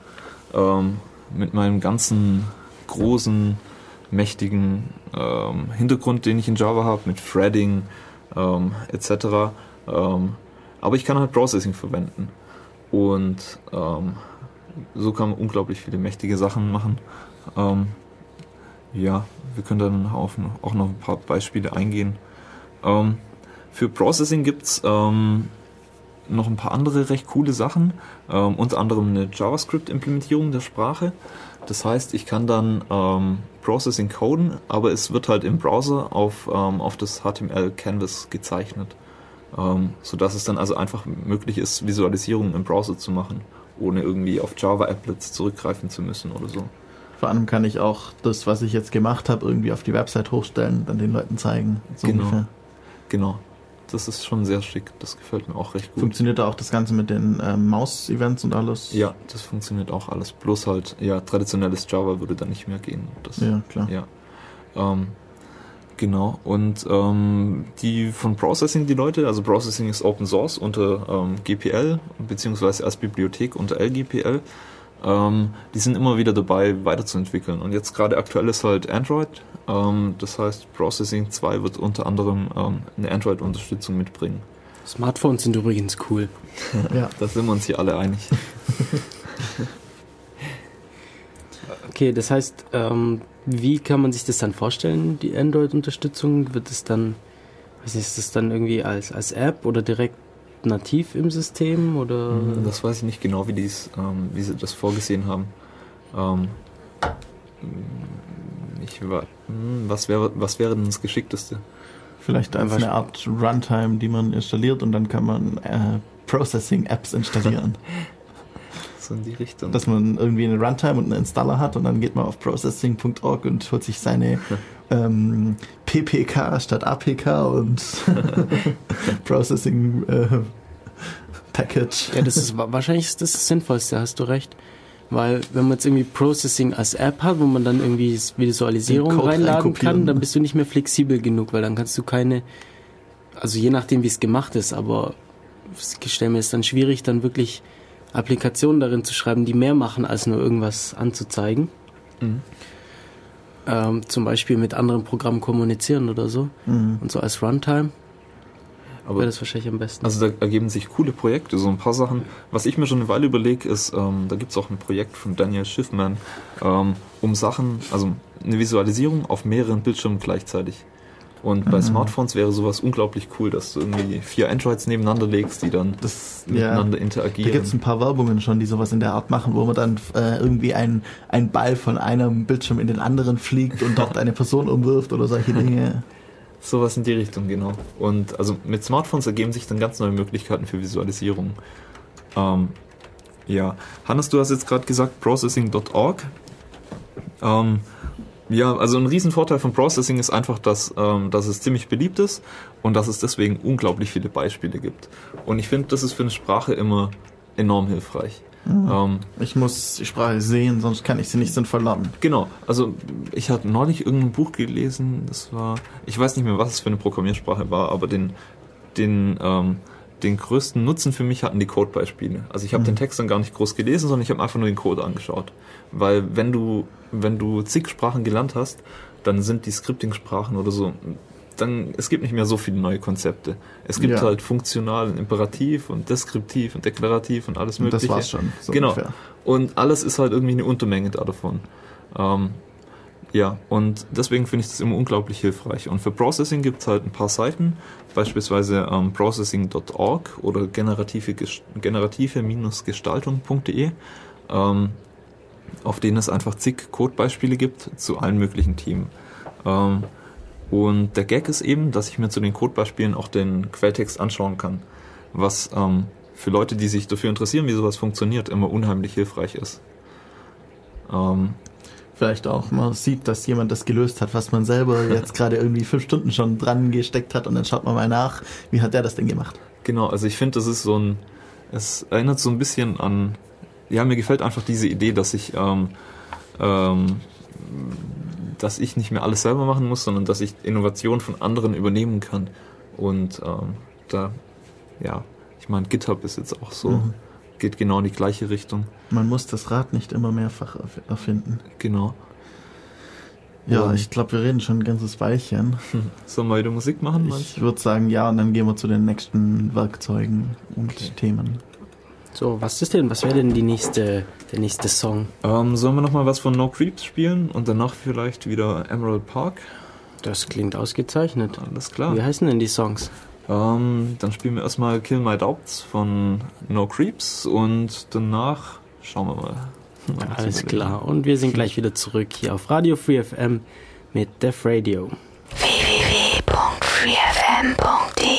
ganzen großen, mächtigen Hintergrund, den ich in Java habe, mit Threading etc. Aber ich kann halt Processing verwenden. Und so kann man unglaublich viele mächtige Sachen machen. Ja, wir können dann auch noch ein paar Beispiele eingehen. Für Processing gibt's noch ein paar andere recht coole Sachen, unter anderem eine JavaScript-Implementierung der Sprache. Das heißt, ich kann dann Processing coden, aber es wird halt im Browser auf das HTML-Canvas gezeichnet, sodass es dann also einfach möglich ist, Visualisierungen im Browser zu machen, ohne irgendwie auf Java-Applets zurückgreifen zu müssen oder so. Vor allem kann ich auch das, was ich jetzt gemacht habe, irgendwie auf die Website hochstellen, dann den Leuten zeigen. So ungefähr. Genau. Das ist schon sehr schick. Das gefällt mir auch recht gut. Funktioniert da auch das Ganze mit den Maus-Events und alles? Ja, das funktioniert auch alles. Bloß halt, ja, traditionelles Java würde dann nicht mehr gehen. Das, ja, klar. Ja. Genau. Und die von Processing, die Leute, also Processing ist Open Source unter GPL, beziehungsweise als Bibliothek unter LGPL. Die sind immer wieder dabei, weiterzuentwickeln. Und jetzt gerade aktuell ist halt Android. Das heißt, Processing 2 wird unter anderem eine Android-Unterstützung mitbringen. Smartphones sind übrigens cool. Ja, da sind wir uns hier alle einig. Okay, das heißt, wie kann man sich das dann vorstellen, die Android-Unterstützung? Wird es dann, weiß nicht, ist das dann irgendwie als App oder direkt nativ im System? Oder? Das weiß ich nicht genau, wie sie das vorgesehen haben. Was wäre denn das Geschickteste? Vielleicht als eine Art Runtime, die man installiert und dann kann man Processing-Apps installieren. So in die Richtung. Dass man irgendwie eine Runtime und einen Installer hat und dann geht man auf processing.org und holt sich seine PPK statt APK und Processing Package. Ja, das ist wahrscheinlich das Sinnvollste, hast du recht. Weil wenn man jetzt irgendwie Processing als App hat, wo man dann irgendwie Visualisierung reinladen kann, dann bist du nicht mehr flexibel genug, weil dann kannst du also je nachdem wie es gemacht ist, aber ich stelle mir es dann schwierig, dann wirklich Applikationen darin zu schreiben, die mehr machen, als nur irgendwas anzuzeigen. Zum Beispiel mit anderen Programmen kommunizieren oder so. Und so als Runtime. Aber wäre das wahrscheinlich am besten. Also da ergeben sich coole Projekte, so ein paar Sachen. Was ich mir schon eine Weile überlege, ist, da gibt es auch ein Projekt von Daniel Schiffman, um Sachen, also eine Visualisierung auf mehreren Bildschirmen gleichzeitig. Und bei Smartphones wäre sowas unglaublich cool, dass du irgendwie 4 Androids nebeneinander legst, die dann miteinander interagieren. Da gibt es ein paar Werbungen schon, die sowas in der Art machen, wo man dann irgendwie ein Ball von einem Bildschirm in den anderen fliegt und dort eine Person umwirft oder solche Dinge. Sowas in die Richtung, genau. Und also mit Smartphones ergeben sich dann ganz neue Möglichkeiten für Visualisierung. Ja, Hannes, du hast jetzt gerade gesagt processing.org. Ja, also ein Riesenvorteil von Processing ist einfach, dass es ziemlich beliebt ist und dass es deswegen unglaublich viele Beispiele gibt. Und ich finde, das ist für eine Sprache immer enorm hilfreich. Ich muss die Sprache sehen, sonst kann ich sie nicht sinnvoll lernen. Genau, also ich habe neulich irgendein Buch gelesen, ich weiß nicht mehr, was es für eine Programmiersprache war, aber den größten Nutzen für mich hatten die Codebeispiele. Also ich habe den Text dann gar nicht groß gelesen, sondern ich habe einfach nur den Code angeschaut. Weil wenn du zig Sprachen gelernt hast, dann sind die Scripting-Sprachen oder so, es gibt nicht mehr so viele neue Konzepte. Es gibt halt funktional und imperativ und deskriptiv und deklarativ und alles Mögliche. Das war's schon. So genau. Ungefähr. Und alles ist halt irgendwie eine Untermenge davon. Ja, und deswegen finde ich das immer unglaublich hilfreich. Und für Processing gibt es halt ein paar Seiten, beispielsweise processing.org oder generative-gestaltung.de, auf denen es einfach zig Codebeispiele gibt zu allen möglichen Themen. Und der Gag ist eben, dass ich mir zu den Codebeispielen auch den Quelltext anschauen kann, was für Leute, die sich dafür interessieren, wie sowas funktioniert, immer unheimlich hilfreich ist. vielleicht auch. Man sieht, dass jemand das gelöst hat, was man selber jetzt gerade irgendwie 5 Stunden schon dran gesteckt hat und dann schaut man mal nach, wie hat der das denn gemacht? Genau, also ich finde, das ist es erinnert so ein bisschen an, ja, mir gefällt einfach diese Idee, dass ich nicht mehr alles selber machen muss, sondern dass ich Innovation von anderen übernehmen kann. Und ich meine, GitHub ist jetzt auch so, geht genau in die gleiche Richtung. Man muss das Rad nicht immer mehrfach erfinden. Genau. Ja, Und ich glaube, wir reden schon ein ganzes Weilchen. Sollen wir wieder Musik machen, meinst Ich würde sagen, ja, und dann gehen wir zu den nächsten Werkzeugen und Themen. So, was wäre denn der nächste Song? du? Sollen wir nochmal was von No Creeps spielen und danach vielleicht wieder Emerald Park? Das klingt ausgezeichnet. Alles klar. Wie heißen denn die Songs? Dann spielen wir erstmal Kill My Doubts von No Creeps und danach schauen wir mal. Alles klar. Und wir sind gleich wieder zurück hier auf Radio Free FM mit Def Radio. www.freefm.de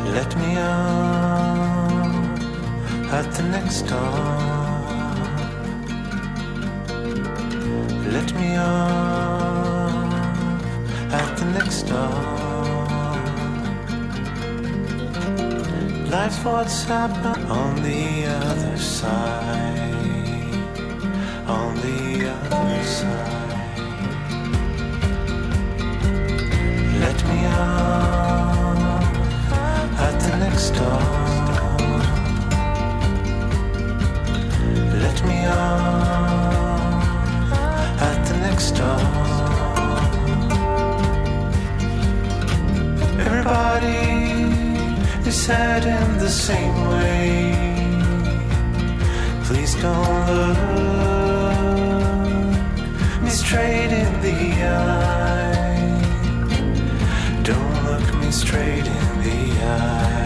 Let me up at the next stop. Let me up at the next stop. Life's what's happened on the other side. On the other side. Let me up at the next stop. Let me up at the next stop. Everybody is heading the same way. Please don't look me straight in the eye. Don't look me straight in the eye.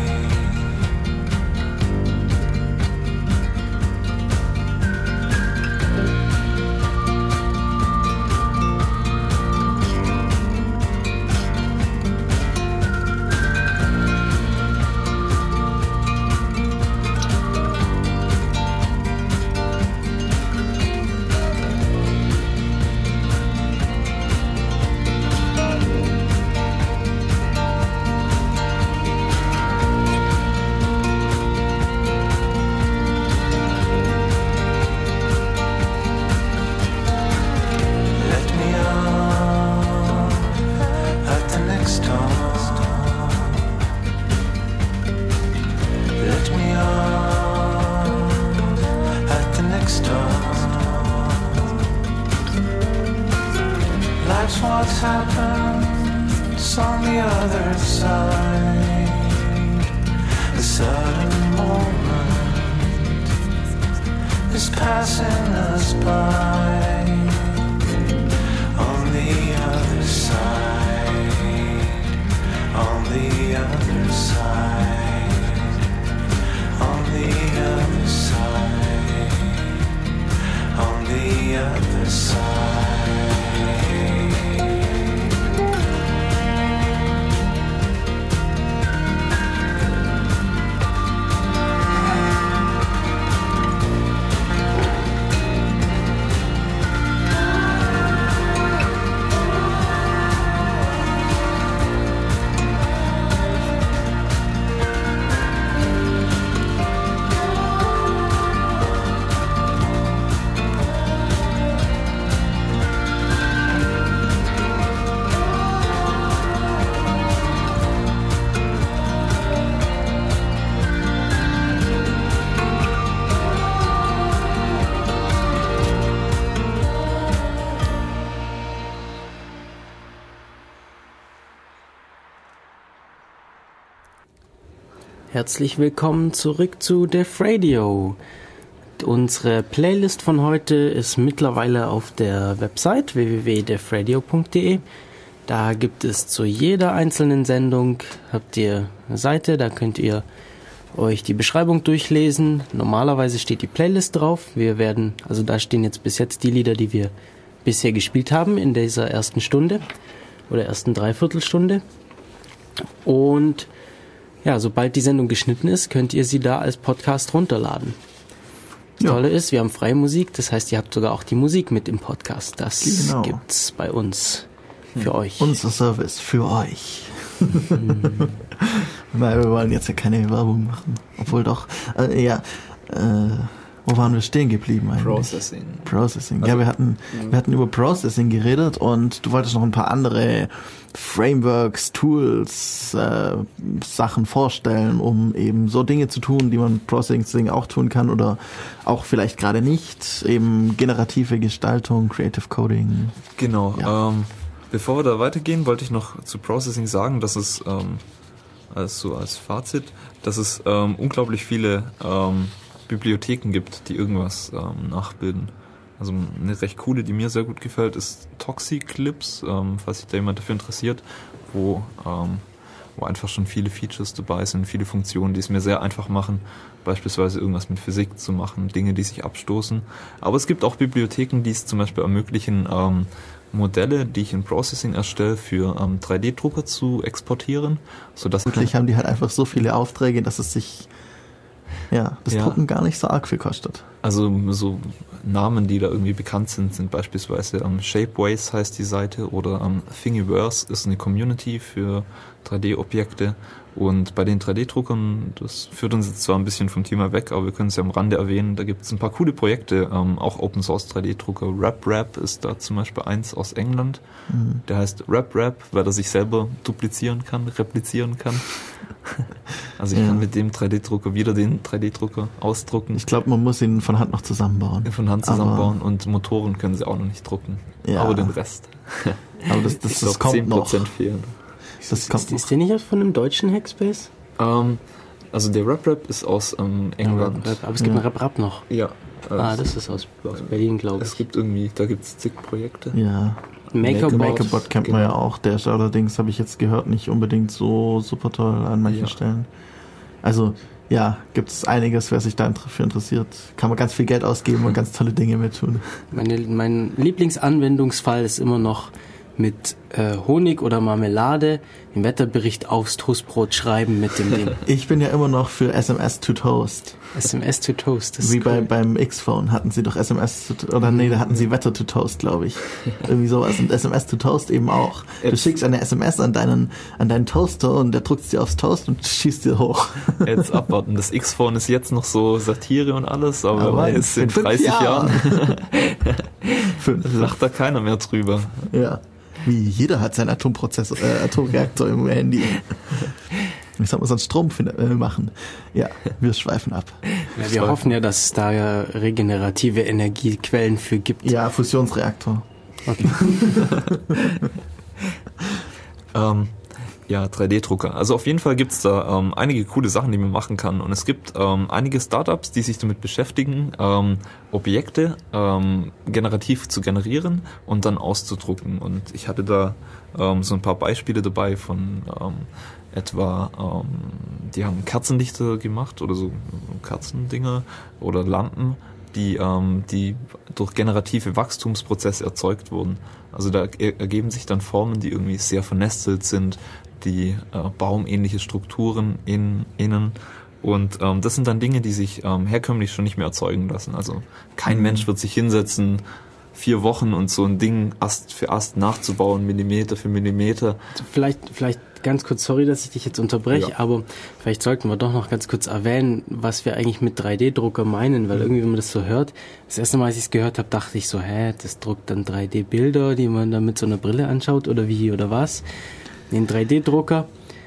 What's happened on the other side. A sudden moment is passing us by. On the other side. On the other side. On the other side. On the other side. Herzlich willkommen zurück zu Def Radio. Unsere Playlist von heute ist mittlerweile auf der Website www.defradio.de. Da gibt es zu jeder einzelnen Sendung, habt ihr eine Seite, da könnt ihr euch die Beschreibung durchlesen. Normalerweise steht die Playlist drauf. Also da stehen jetzt bis jetzt die Lieder, die wir bisher gespielt haben in dieser ersten Stunde oder ersten Dreiviertelstunde. Und ja, sobald die Sendung geschnitten ist, könnt ihr sie da als Podcast runterladen. Das Tolle ist, wir haben freie Musik, das heißt, ihr habt sogar auch die Musik mit im Podcast. Das gibt's bei uns für euch. Unser Service für euch. Weil wir wollen jetzt ja keine Werbung machen. Obwohl doch, wo waren wir stehen geblieben eigentlich? Processing. Also, ja, wir hatten über Processing geredet und du wolltest noch ein paar andere Frameworks, Tools, Sachen vorstellen, um eben so Dinge zu tun, die man mit Processing auch tun kann oder auch vielleicht gerade nicht. Eben generative Gestaltung, Creative Coding. Genau. Ja. Bevor wir da weitergehen, wollte ich noch zu Processing sagen, dass es als Fazit, dass es unglaublich viele Bibliotheken gibt, die irgendwas nachbilden. Also eine recht coole, die mir sehr gut gefällt, ist Toxiclipse, falls sich da jemand dafür interessiert, wo einfach schon viele Features dabei sind, viele Funktionen, die es mir sehr einfach machen, beispielsweise irgendwas mit Physik zu machen, Dinge, die sich abstoßen. Aber es gibt auch Bibliotheken, die es zum Beispiel ermöglichen, Modelle, die ich in Processing erstelle, für 3D-Drucker zu exportieren, sodass Wirklich haben die halt einfach so viele Aufträge, dass es sich das Drucken gar nicht so arg viel kostet. Also so Namen, die da irgendwie bekannt sind beispielsweise Shapeways heißt die Seite oder Thingiverse ist eine Community für 3D-Objekte. Und bei den 3D-Druckern, das führt uns jetzt zwar ein bisschen vom Thema weg, aber wir können es ja am Rande erwähnen, da gibt es ein paar coole Projekte, auch Open-Source 3D-Drucker. RapRap ist da zum Beispiel eins aus England. Der heißt RapRap, weil er sich selber replizieren kann. Also ich kann mit dem 3D-Drucker wieder den 3D-Drucker ausdrucken. Ich glaube, man muss ihn von Hand noch zusammenbauen. Und Motoren können sie auch noch nicht drucken. Ja. Aber den Rest. Aber das kommt 10% noch. Fehlen. Ist der nicht aus von einem deutschen Hackspace? Also der RapRap ist aus England. Rap, aber es gibt einen RapRap noch. Ja. Das ist aus Berlin, glaube ich. Es gibt irgendwie, da gibt es zig Projekte. Ja. MakerBot kennt man ja auch. Der ist allerdings, habe ich jetzt gehört, nicht unbedingt so super toll an manchen Stellen. Also, gibt es einiges, wer sich dafür interessiert. Kann man ganz viel Geld ausgeben und ganz tolle Dinge mit tun. Mein Lieblingsanwendungsfall ist immer noch mit Honig oder Marmelade im Wetterbericht aufs Toastbrot schreiben mit dem Ding. Ich bin ja immer noch für SMS to Toast. SMS to Toast, das ist wie cool. beim X-Phone hatten sie doch SMS da hatten sie Wetter to Toast, glaube ich. Irgendwie sowas. Und SMS to Toast eben auch. Du schickst eine SMS an deinen Toaster und der druckt sie aufs Toast und schießt dir hoch. Jetzt abwarten. Das X-Phone ist jetzt noch so Satire und alles, aber ist in 30 Jahren lacht da keiner mehr drüber. Ja. Wie jeder hat seinen Atomreaktor im Handy. Wie soll man sonst Strom machen? Ja, wir schweifen ab. Ja, wir hoffen ja, dass es da regenerative Energiequellen für gibt. Ja, Fusionsreaktor. Okay. 3D-Drucker. Also auf jeden Fall gibt es da einige coole Sachen, die man machen kann. Und es gibt einige Startups, die sich damit beschäftigen, Objekte generativ zu generieren und dann auszudrucken. Und ich hatte da so ein paar Beispiele dabei von etwa, die haben Kerzenlichter gemacht oder so Kerzendinger oder Lampen, die durch generative Wachstumsprozesse erzeugt wurden. Also da ergeben sich dann Formen, die irgendwie sehr vernestelt sind, die baumähnliche Strukturen innen. Und das sind dann Dinge, die sich herkömmlich schon nicht mehr erzeugen lassen. Also kein Mensch wird sich hinsetzen, 4 Wochen und so ein Ding Ast für Ast nachzubauen, Millimeter für Millimeter. Vielleicht ganz kurz, sorry, dass ich dich jetzt unterbreche, aber vielleicht sollten wir doch noch ganz kurz erwähnen, was wir eigentlich mit 3D-Drucker meinen, weil irgendwie, wenn man das so hört, das erste Mal, als ich es gehört habe, dachte ich so, das druckt dann 3D-Bilder, die man dann mit so einer Brille anschaut oder wie oder was. Ein 3D-Drucker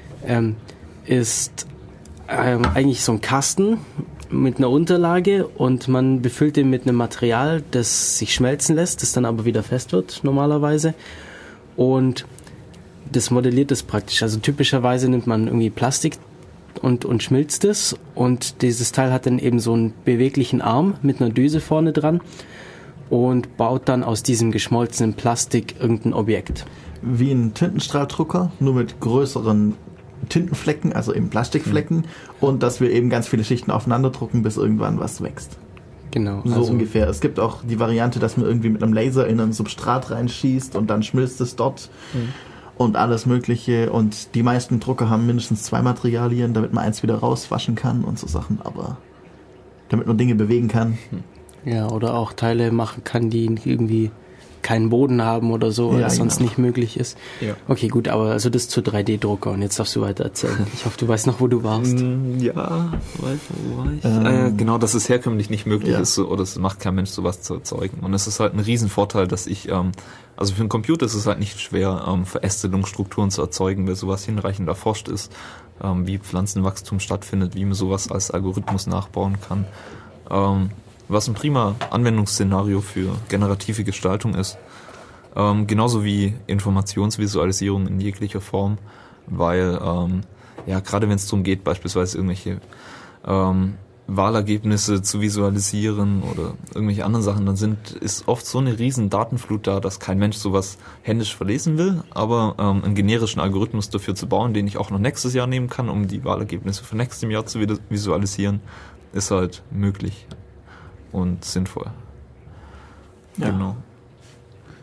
ist eigentlich so ein Kasten mit einer Unterlage und man befüllt den mit einem Material, das sich schmelzen lässt, das dann aber wieder fest wird normalerweise und das modelliert es praktisch. Also typischerweise nimmt man irgendwie Plastik und schmilzt es und dieses Teil hat dann eben so einen beweglichen Arm mit einer Düse vorne dran und baut dann aus diesem geschmolzenen Plastik irgendein Objekt. Wie ein Tintenstrahldrucker, nur mit größeren Tintenflecken, also eben Plastikflecken und dass wir eben ganz viele Schichten aufeinander drucken, bis irgendwann was wächst. Genau. So also ungefähr. Es gibt auch die Variante, dass man irgendwie mit einem Laser in ein Substrat reinschießt und dann schmilzt es dort und alles mögliche und die meisten Drucker haben mindestens 2 Materialien, damit man eins wieder rauswaschen kann und so Sachen, aber damit man Dinge bewegen kann. Ja, oder auch Teile machen kann, die irgendwie keinen Boden haben oder so, weil das sonst nicht möglich ist. Ja. Okay, gut, aber also das zu 3D-Drucker und jetzt darfst du weiter erzählen. Ich hoffe, du weißt noch, wo du warst. Ja, wo war ich? Genau, dass es herkömmlich nicht möglich ist oder es macht kein Mensch, sowas zu erzeugen. Und es ist halt ein Riesenvorteil, dass also für einen Computer ist es halt nicht schwer, Verästelungsstrukturen zu erzeugen, weil sowas hinreichend erforscht ist, wie Pflanzenwachstum stattfindet, wie man sowas als Algorithmus nachbauen kann. Was ein prima Anwendungsszenario für generative Gestaltung ist. Genauso wie Informationsvisualisierung in jeglicher Form, weil gerade wenn es darum geht, beispielsweise irgendwelche Wahlergebnisse zu visualisieren oder irgendwelche anderen Sachen, dann ist oft so eine riesen Datenflut da, dass kein Mensch sowas händisch verlesen will, aber einen generischen Algorithmus dafür zu bauen, den ich auch noch nächstes Jahr nehmen kann, um die Wahlergebnisse für nächstes Jahr zu visualisieren, ist halt möglich und sinnvoll. Ja. Genau.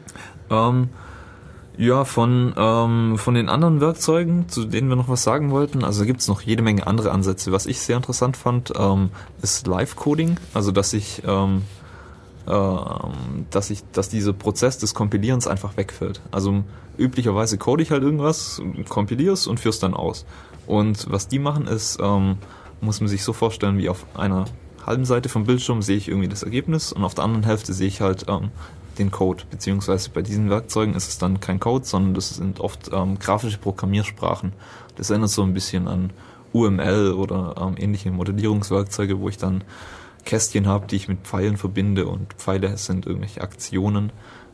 Ja, von den anderen Werkzeugen, zu denen wir noch was sagen wollten, also da gibt's noch jede Menge andere Ansätze. Was ich sehr interessant fand, ist Live-Coding, also dass dieser Prozess des Kompilierens einfach wegfällt. Also üblicherweise code ich halt irgendwas, kompilier's und führ's dann aus. Und was die machen ist, muss man sich so vorstellen, wie auf einer halben Seite vom Bildschirm sehe ich irgendwie das Ergebnis und auf der anderen Hälfte sehe ich halt den Code, beziehungsweise bei diesen Werkzeugen ist es dann kein Code, sondern das sind oft grafische Programmiersprachen. Das erinnert so ein bisschen an UML oder ähnliche Modellierungswerkzeuge, wo ich dann Kästchen habe, die ich mit Pfeilen verbinde und Pfeile sind irgendwelche Aktionen.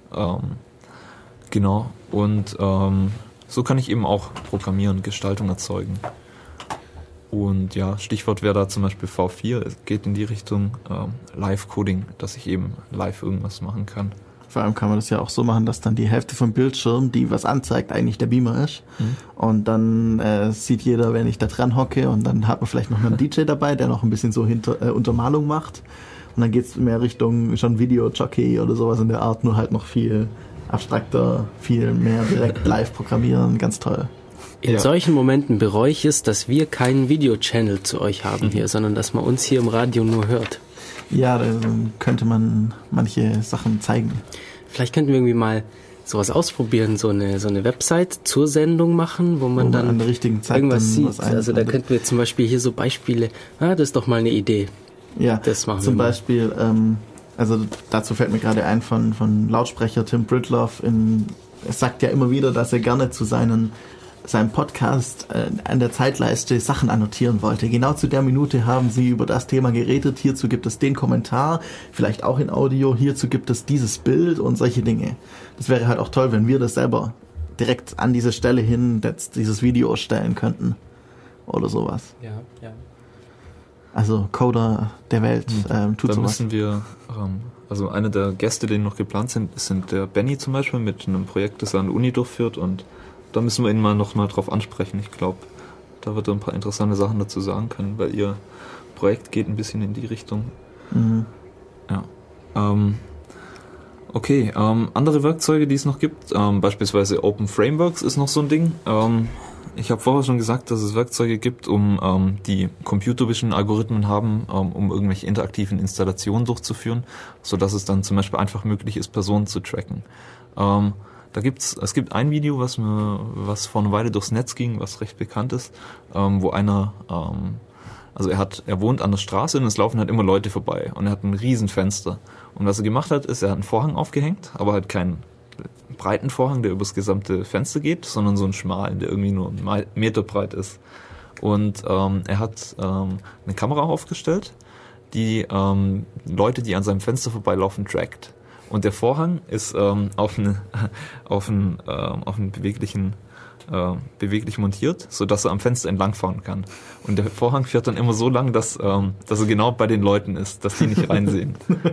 Genau. Und so kann ich eben auch programmieren, Gestaltung erzeugen. Und ja, Stichwort wäre da zum Beispiel V4, es geht in die Richtung Live-Coding, dass ich eben live irgendwas machen kann. Vor allem kann man das ja auch so machen, dass dann die Hälfte vom Bildschirm, die was anzeigt, eigentlich der Beamer ist. Und dann sieht jeder, wenn ich da dran hocke, und dann hat man vielleicht noch einen DJ dabei, der noch ein bisschen so Untermalung macht. Und dann geht's mehr Richtung schon Video-Jockey oder sowas in der Art, nur halt noch viel abstrakter, viel mehr direkt live programmieren, ganz toll. In solchen Momenten bereue ich es, dass wir keinen Video-Channel zu euch haben hier, sondern dass man uns hier im Radio nur hört. Ja, dann könnte man manche Sachen zeigen. Vielleicht könnten wir irgendwie mal sowas ausprobieren, so eine Website zur Sendung machen, wo man dann an der richtigen Zeit irgendwas dann sieht. Also da könnten wir zum Beispiel hier so Beispiele, das ist doch mal eine Idee. Ja, das machen zum wir mal. Beispiel, also dazu fällt mir gerade ein von Lautsprecher Tim Britloff, er sagt ja immer wieder, dass er gerne zu seinem Podcast an der Zeitleiste Sachen annotieren wollte. Genau zu der Minute haben sie über das Thema geredet, hierzu gibt es den Kommentar, vielleicht auch in Audio, hierzu gibt es dieses Bild und solche Dinge. Das wäre halt auch toll, wenn wir das selber direkt an diese Stelle hin dieses Video stellen könnten oder sowas. Ja. Also Coder der Welt tut da sowas. Müssen wir, also eine der Gäste, die noch geplant sind der Benny zum Beispiel mit einem Projekt, das er an der Uni durchführt, und da müssen wir ihn noch mal drauf ansprechen. Ich glaube, da wird er ein paar interessante Sachen dazu sagen können, weil ihr Projekt geht ein bisschen in die Richtung. Ja. Okay, andere Werkzeuge, die es noch gibt, beispielsweise Open Frameworks ist noch so ein Ding. Ich habe vorher schon gesagt, dass es Werkzeuge gibt, die Computer Vision Algorithmen haben, um irgendwelche interaktiven Installationen durchzuführen, sodass es dann zum Beispiel einfach möglich ist, Personen zu tracken. Es gibt ein Video, was vor einer Weile durchs Netz ging, was recht bekannt ist, wo einer, er wohnt an der Straße und es laufen halt immer Leute vorbei und er hat ein riesen Fenster. Und was er gemacht hat, ist, er hat einen Vorhang aufgehängt, aber halt keinen breiten Vorhang, der übers gesamte Fenster geht, sondern so einen schmalen, der irgendwie nur einen Meter breit ist. Und er hat eine Kamera aufgestellt, die Leute, die an seinem Fenster vorbeilaufen, trackt. Und der Vorhang ist beweglich montiert, so dass er am Fenster entlangfahren kann. Und der Vorhang fährt dann immer so lang, dass er genau bei den Leuten ist, dass die nicht reinsehen.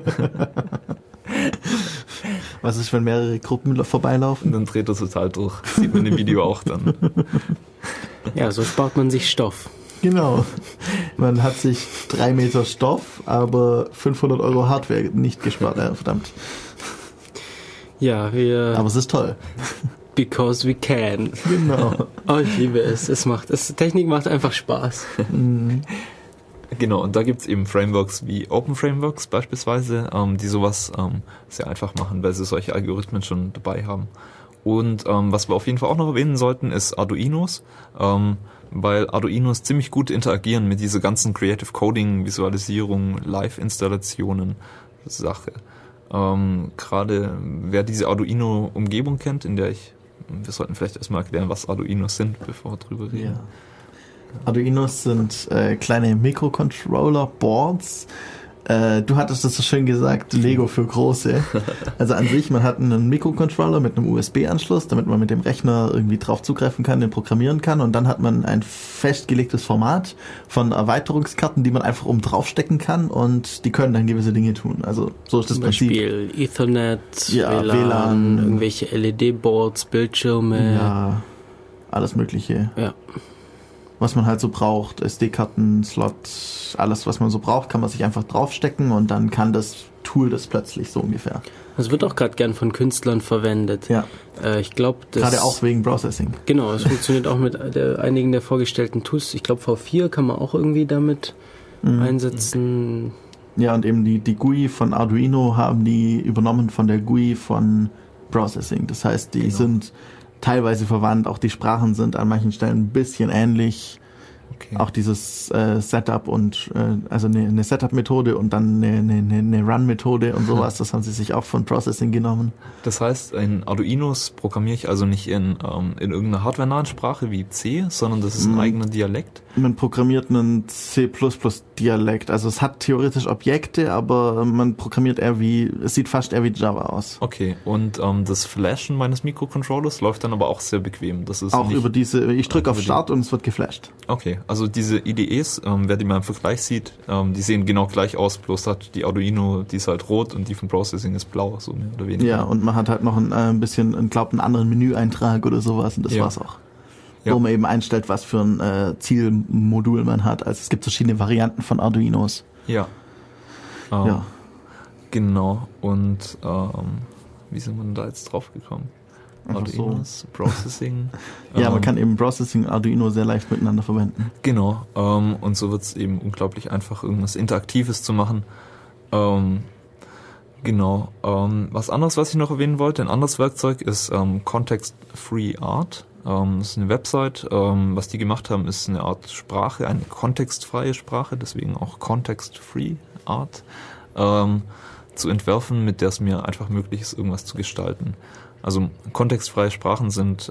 Was ist, wenn mehrere Gruppen vorbeilaufen? Und dann dreht er total durch. Das sieht man im Video auch dann. Ja, so spart man sich Stoff. Genau. Man hat sich 3 Meter Stoff, aber 500 € Hardware nicht gespart. Verdammt. Ja, aber es ist toll. Because we can. Genau. Oh, ich liebe es. Technik macht einfach Spaß. Genau, und da gibt's eben Frameworks wie Open Frameworks beispielsweise, die sowas sehr einfach machen, weil sie solche Algorithmen schon dabei haben. Und was wir auf jeden Fall auch noch erwähnen sollten, ist Arduinos, weil Arduinos ziemlich gut interagieren mit dieser ganzen Creative Coding, Visualisierung, Live-Installationen Sache. Gerade wer diese Arduino-Umgebung kennt, wir sollten vielleicht erstmal erklären, was Arduinos sind, bevor wir drüber reden. Ja. Arduinos sind kleine Mikrocontroller-Boards. Du hattest das so schön gesagt, Lego für Große. Also an sich, man hat einen Mikrocontroller mit einem USB-Anschluss, damit man mit dem Rechner irgendwie drauf zugreifen kann, den programmieren kann. Und dann hat man ein festgelegtes Format von Erweiterungskarten, die man einfach oben draufstecken kann und die können dann gewisse Dinge tun. Also so ist das Prinzip. Zum Beispiel Ethernet, WLAN, irgendwelche LED-Boards, Bildschirme. Ja, alles Mögliche. Ja. was man halt so braucht. SD-Karten, Slot, alles, was man so braucht, kann man sich einfach draufstecken und dann kann das Tool das plötzlich so ungefähr. Das wird auch gerade gern von Künstlern verwendet. Ja. Ich glaube, Gerade auch wegen Processing. Genau, es funktioniert auch mit einigen der vorgestellten Tools. Ich glaube, V4 kann man auch irgendwie damit einsetzen. Ja, und eben die GUI von Arduino haben die übernommen von der GUI von Processing. Das heißt, die sind teilweise verwandt, auch die Sprachen sind an manchen Stellen ein bisschen ähnlich. Okay. Auch dieses Setup und also eine Setup-Methode und dann eine Run-Methode und sowas, das haben sie sich auch von Processing genommen. Das heißt, in Arduinos programmiere ich also nicht in irgendeiner hardwarenahen Sprache wie C, sondern das ist ein eigener Dialekt. Man programmiert einen C++-Dialekt. Also es hat theoretisch Objekte, aber man programmiert es sieht fast eher wie Java aus. Okay, und das Flashen meines Mikrocontrollers läuft dann aber auch sehr bequem. Das ist auch nicht, über ich drücke auf Start und es wird geflasht. Okay, also diese IDEs, wer die mal im Vergleich sieht, die sehen genau gleich aus, bloß hat die Arduino, die ist halt rot und die von Processing ist blau, so mehr oder weniger. Ja, und man hat halt noch ein bisschen, einen anderen Menüeintrag oder sowas und das war's auch. Ja. Wo man eben einstellt, was für ein Zielmodul man hat. Also es gibt verschiedene Varianten von Arduinos. Ja. Ja. Genau. Und wie sind wir denn da jetzt drauf gekommen? Einfach Arduinos, Processing. Ja, man kann eben Processing und Arduino sehr leicht miteinander verwenden. Genau. Und so wird es eben unglaublich einfach, irgendwas Interaktives zu machen. Genau. Was anderes, was ich noch erwähnen wollte, ein anderes Werkzeug ist Context-Free Art. Das ist eine Website. Was die gemacht haben, ist eine Art Sprache, eine kontextfreie Sprache, deswegen auch Context-Free Art, zu entwerfen, mit der es mir einfach möglich ist, irgendwas zu gestalten. Also kontextfreie Sprachen sind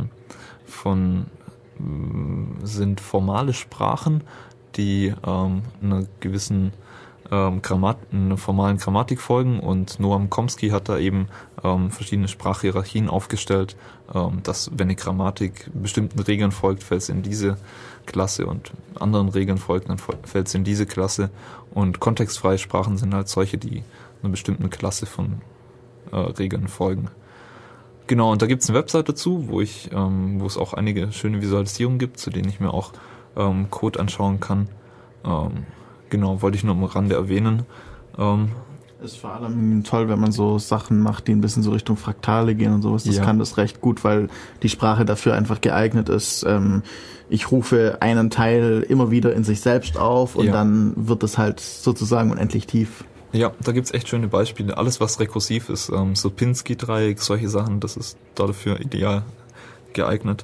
formale Sprachen, die einer gewissen einer formalen Grammatik folgen, und Noam Chomsky hat da eben verschiedene Sprachhierarchien aufgestellt, dass wenn eine Grammatik bestimmten Regeln folgt, fällt es in diese Klasse, und anderen Regeln folgt, dann fällt es in diese Klasse, und kontextfreie Sprachen sind halt solche, die einer bestimmten Klasse von Regeln folgen. Genau, und da gibt es eine Website dazu, wo es auch einige schöne Visualisierungen gibt, zu denen ich mir auch Code anschauen kann. Genau, wollte ich nur am Rande erwähnen. Ist vor allem toll, wenn man so Sachen macht, die ein bisschen so Richtung Fraktale gehen und sowas. Das kann das recht gut, weil die Sprache dafür einfach geeignet ist. Ich rufe einen Teil immer wieder in sich selbst auf und dann wird es halt sozusagen unendlich tief. Ja, da gibt's echt schöne Beispiele. Alles, was rekursiv ist, so Pinsky-Dreieck, solche Sachen, das ist dafür ideal geeignet.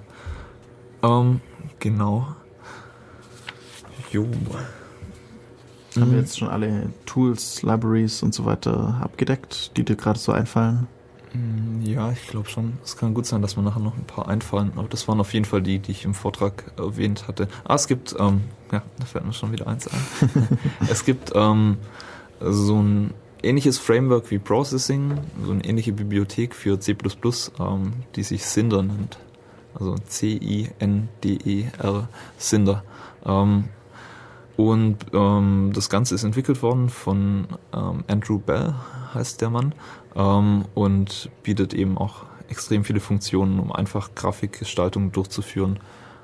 Genau. Jo. Haben wir jetzt schon alle Tools, Libraries und so weiter abgedeckt, die dir gerade so einfallen? Ja, ich glaube schon. Es kann gut sein, dass mir nachher noch ein paar einfallen, aber das waren auf jeden Fall die ich im Vortrag erwähnt hatte. Es gibt, da fällt mir schon wieder eins ein. Es gibt so ein ähnliches Framework wie Processing, so eine ähnliche Bibliothek für C++, die sich Cinder nennt. Also C-I-N-D-E-R, Cinder. Und das Ganze ist entwickelt worden von Andrew Bell, heißt der Mann, und bietet eben auch extrem viele Funktionen, um einfach Grafikgestaltung durchzuführen.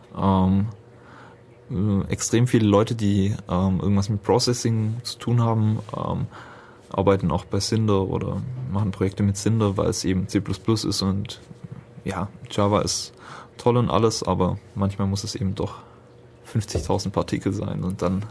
Extrem viele Leute, die irgendwas mit Processing zu tun haben, arbeiten auch bei Cinder oder machen Projekte mit Cinder, weil es eben C++ ist, und ja, Java ist toll und alles, aber manchmal muss es eben doch 50.000 Partikel sein, und dann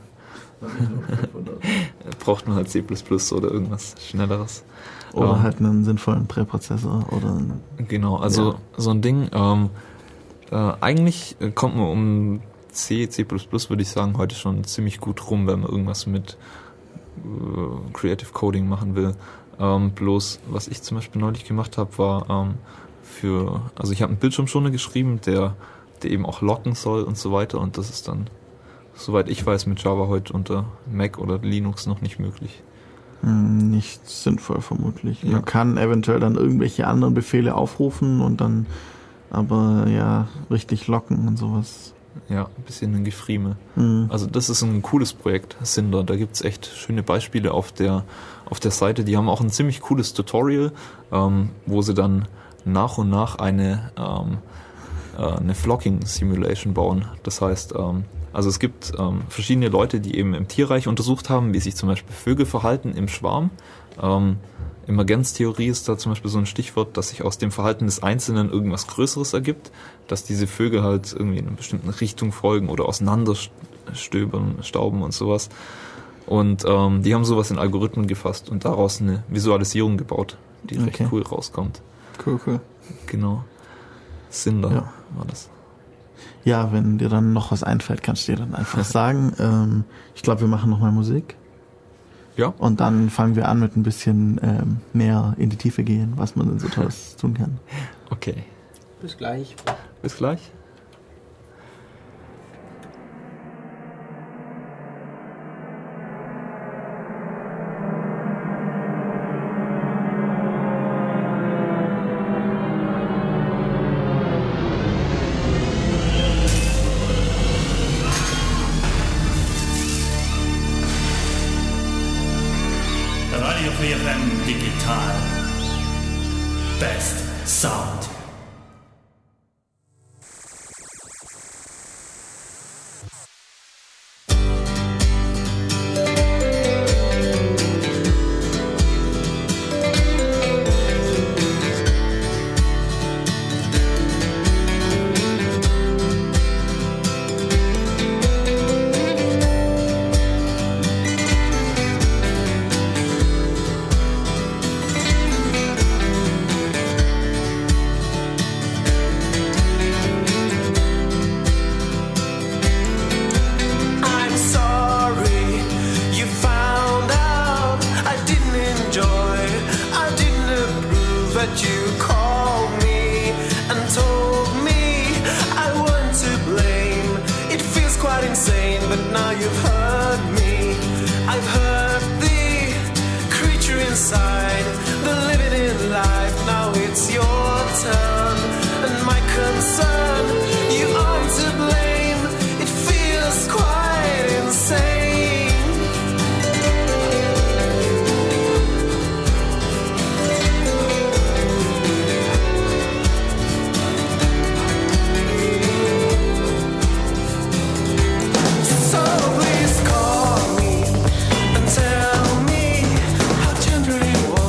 braucht man halt C++ oder irgendwas Schnelleres. Oder halt einen sinnvollen Präprozessor oder genau, also so ein Ding, eigentlich kommt man um C++, würde ich sagen, heute schon ziemlich gut rum, wenn man irgendwas mit Creative Coding machen will. Bloß, was ich zum Beispiel neulich gemacht habe, war also ich habe einen Bildschirmschoner geschrieben, der eben auch locken soll und so weiter, und das ist dann, soweit ich weiß, mit Java heute unter Mac oder Linux noch nicht möglich. Nicht sinnvoll vermutlich. Man kann eventuell dann irgendwelche anderen Befehle aufrufen und dann aber richtig locken und sowas. Ja, ein bisschen ein Gefrieme. Also das ist ein cooles Projekt, Cinder. Da gibt's echt schöne Beispiele auf der Seite. Die haben auch ein ziemlich cooles Tutorial, wo sie dann nach und nach eine eine Flocking Simulation bauen. Das heißt, also es gibt verschiedene Leute, die eben im Tierreich untersucht haben, wie sich zum Beispiel Vögel verhalten im Schwarm. Emergenztheorie ist da zum Beispiel so ein Stichwort, dass sich aus dem Verhalten des Einzelnen irgendwas Größeres ergibt, dass diese Vögel halt irgendwie in einer bestimmten Richtung folgen oder stauben und sowas. Und die haben sowas in Algorithmen gefasst und daraus eine Visualisierung gebaut, die recht cool rauskommt. Cool. Genau. Cinder war das. Ja, wenn dir dann noch was einfällt, kannst du dir dann einfach sagen. Ich glaube, wir machen nochmal Musik. Ja. Und dann fangen wir an mit ein bisschen mehr in die Tiefe gehen, was man denn so Tolles tun kann. Okay. Bis gleich. Bis gleich. Radio Free FM Digital. Best Sound. Please call me and tell me how gently it was.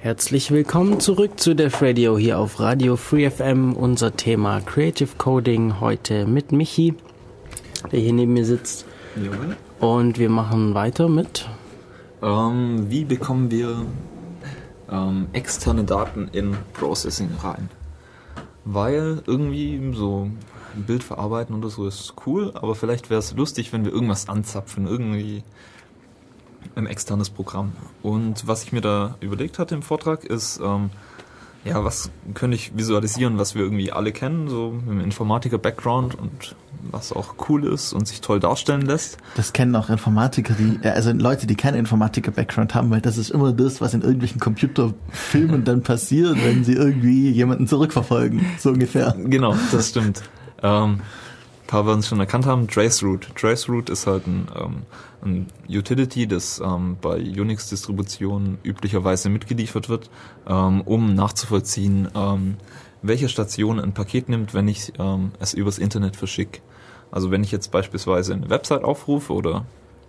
Herzlich willkommen zurück zu Def Radio hier auf Radio Free FM. Unser Thema Creative Coding heute mit Michi, der hier neben mir sitzt. Jawohl. Und wir machen weiter mit... Wie bekommen wir externe Daten in Processing rein? Weil irgendwie so ein Bild verarbeiten oder so ist cool, aber vielleicht wäre es lustig, wenn wir irgendwas anzapfen, irgendwie ein externes Programm. Und was ich mir da überlegt hatte im Vortrag ist, was könnte ich visualisieren, was wir irgendwie alle kennen, so mit einem Informatiker-Background und was auch cool ist und sich toll darstellen lässt. Das kennen auch Informatiker, also Leute, die keinen Informatiker-Background haben, weil das ist immer das, was in irgendwelchen Computerfilmen dann passiert, wenn sie irgendwie jemanden zurückverfolgen, so ungefähr. Genau, das stimmt. Ein paar werden es schon erkannt haben, Traceroute. Traceroute ist halt ein Utility, das bei Unix-Distributionen üblicherweise mitgeliefert wird, um nachzuvollziehen, welche Station ein Paket nimmt, wenn ich es übers Internet verschicke. Also wenn ich jetzt beispielsweise eine Website aufrufe oder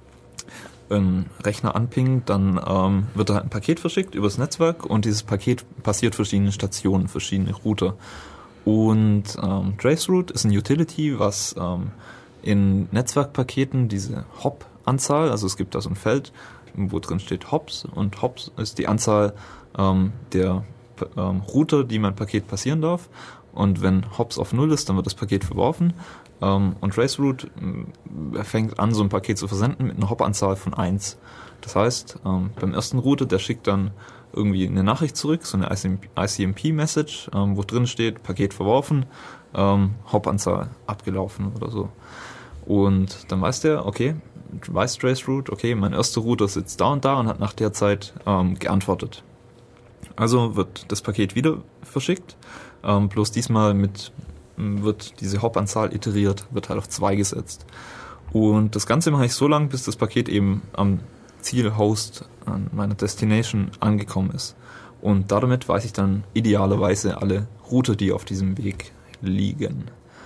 einen Rechner anpinge, dann wird da halt ein Paket verschickt übers Netzwerk und dieses Paket passiert verschiedene Stationen, verschiedene Router. Und Traceroute ist ein Utility, was in Netzwerkpaketen diese Hop-Anzahl, also es gibt da so ein Feld, wo drin steht Hops, und Hops ist die Anzahl der Router, die mein Paket passieren darf. Und wenn Hops auf 0 ist, dann wird das Paket verworfen. Und Traceroute fängt an, so ein Paket zu versenden mit einer Hop-Anzahl von 1. Das heißt, beim ersten Router, der schickt dann irgendwie eine Nachricht zurück, so eine ICMP-Message, wo drin steht, Paket verworfen, Hop-Anzahl abgelaufen oder so. Und dann weiß Traceroute, okay, mein erster Router sitzt da und hat nach der Zeit geantwortet. Also wird das Paket wieder verschickt, bloß diesmal wird diese Hop-Anzahl iteriert, wird halt auf 2 gesetzt. Und das Ganze mache ich so lange, bis das Paket eben am Zielhost an meiner Destination angekommen ist. Und damit weiß ich dann idealerweise alle Router, die auf diesem Weg liegen.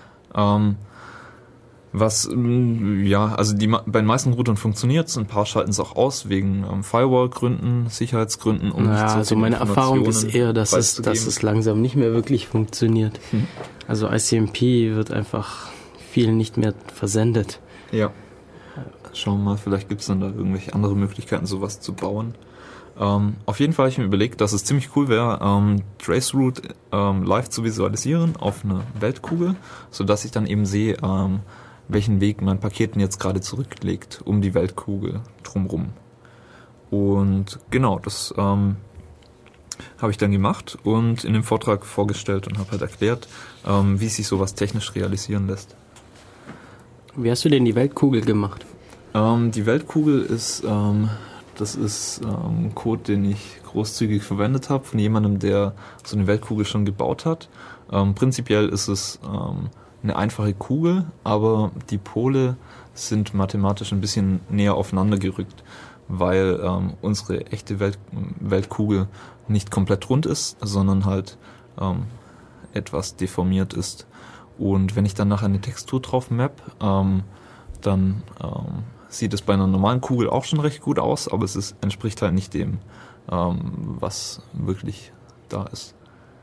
Bei den meisten Routern funktioniert es, ein paar schalten es auch aus, wegen Firewall-Gründen, Sicherheitsgründen. Also meine Erfahrung ist eher, dass es langsam nicht mehr wirklich funktioniert. Also ICMP wird einfach viel nicht mehr versendet. Ja. Schauen wir mal, vielleicht gibt es dann da irgendwelche andere Möglichkeiten, sowas zu bauen. Auf jeden Fall habe ich mir überlegt, dass es ziemlich cool wäre, Traceroute live zu visualisieren auf einer Weltkugel, sodass ich dann eben sehe, welchen Weg mein Paket jetzt gerade zurücklegt um die Weltkugel drumherum. Und genau, das habe ich dann gemacht und in dem Vortrag vorgestellt und habe halt erklärt, wie sich sowas technisch realisieren lässt. Wie hast du denn die Weltkugel gemacht? Die Weltkugel ist, das ist Code, den ich großzügig verwendet habe von jemandem, der so eine Weltkugel schon gebaut hat. Prinzipiell ist es eine einfache Kugel, aber die Pole sind mathematisch ein bisschen näher aufeinander gerückt, weil unsere echte Weltkugel nicht komplett rund ist, sondern halt etwas deformiert ist. Und wenn ich dann nachher eine Textur drauf map, dann sieht es bei einer normalen Kugel auch schon recht gut aus, aber es entspricht halt nicht dem, was wirklich da ist.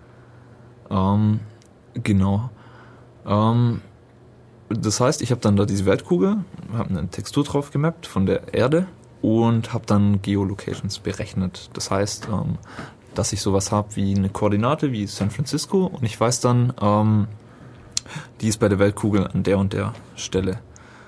Genau. Das heißt, ich habe dann da diese Weltkugel, habe eine Textur drauf gemappt von der Erde und habe dann Geolocations berechnet. Das heißt, dass ich sowas habe wie eine Koordinate wie San Francisco und ich weiß dann, die ist bei der Weltkugel an der und der Stelle.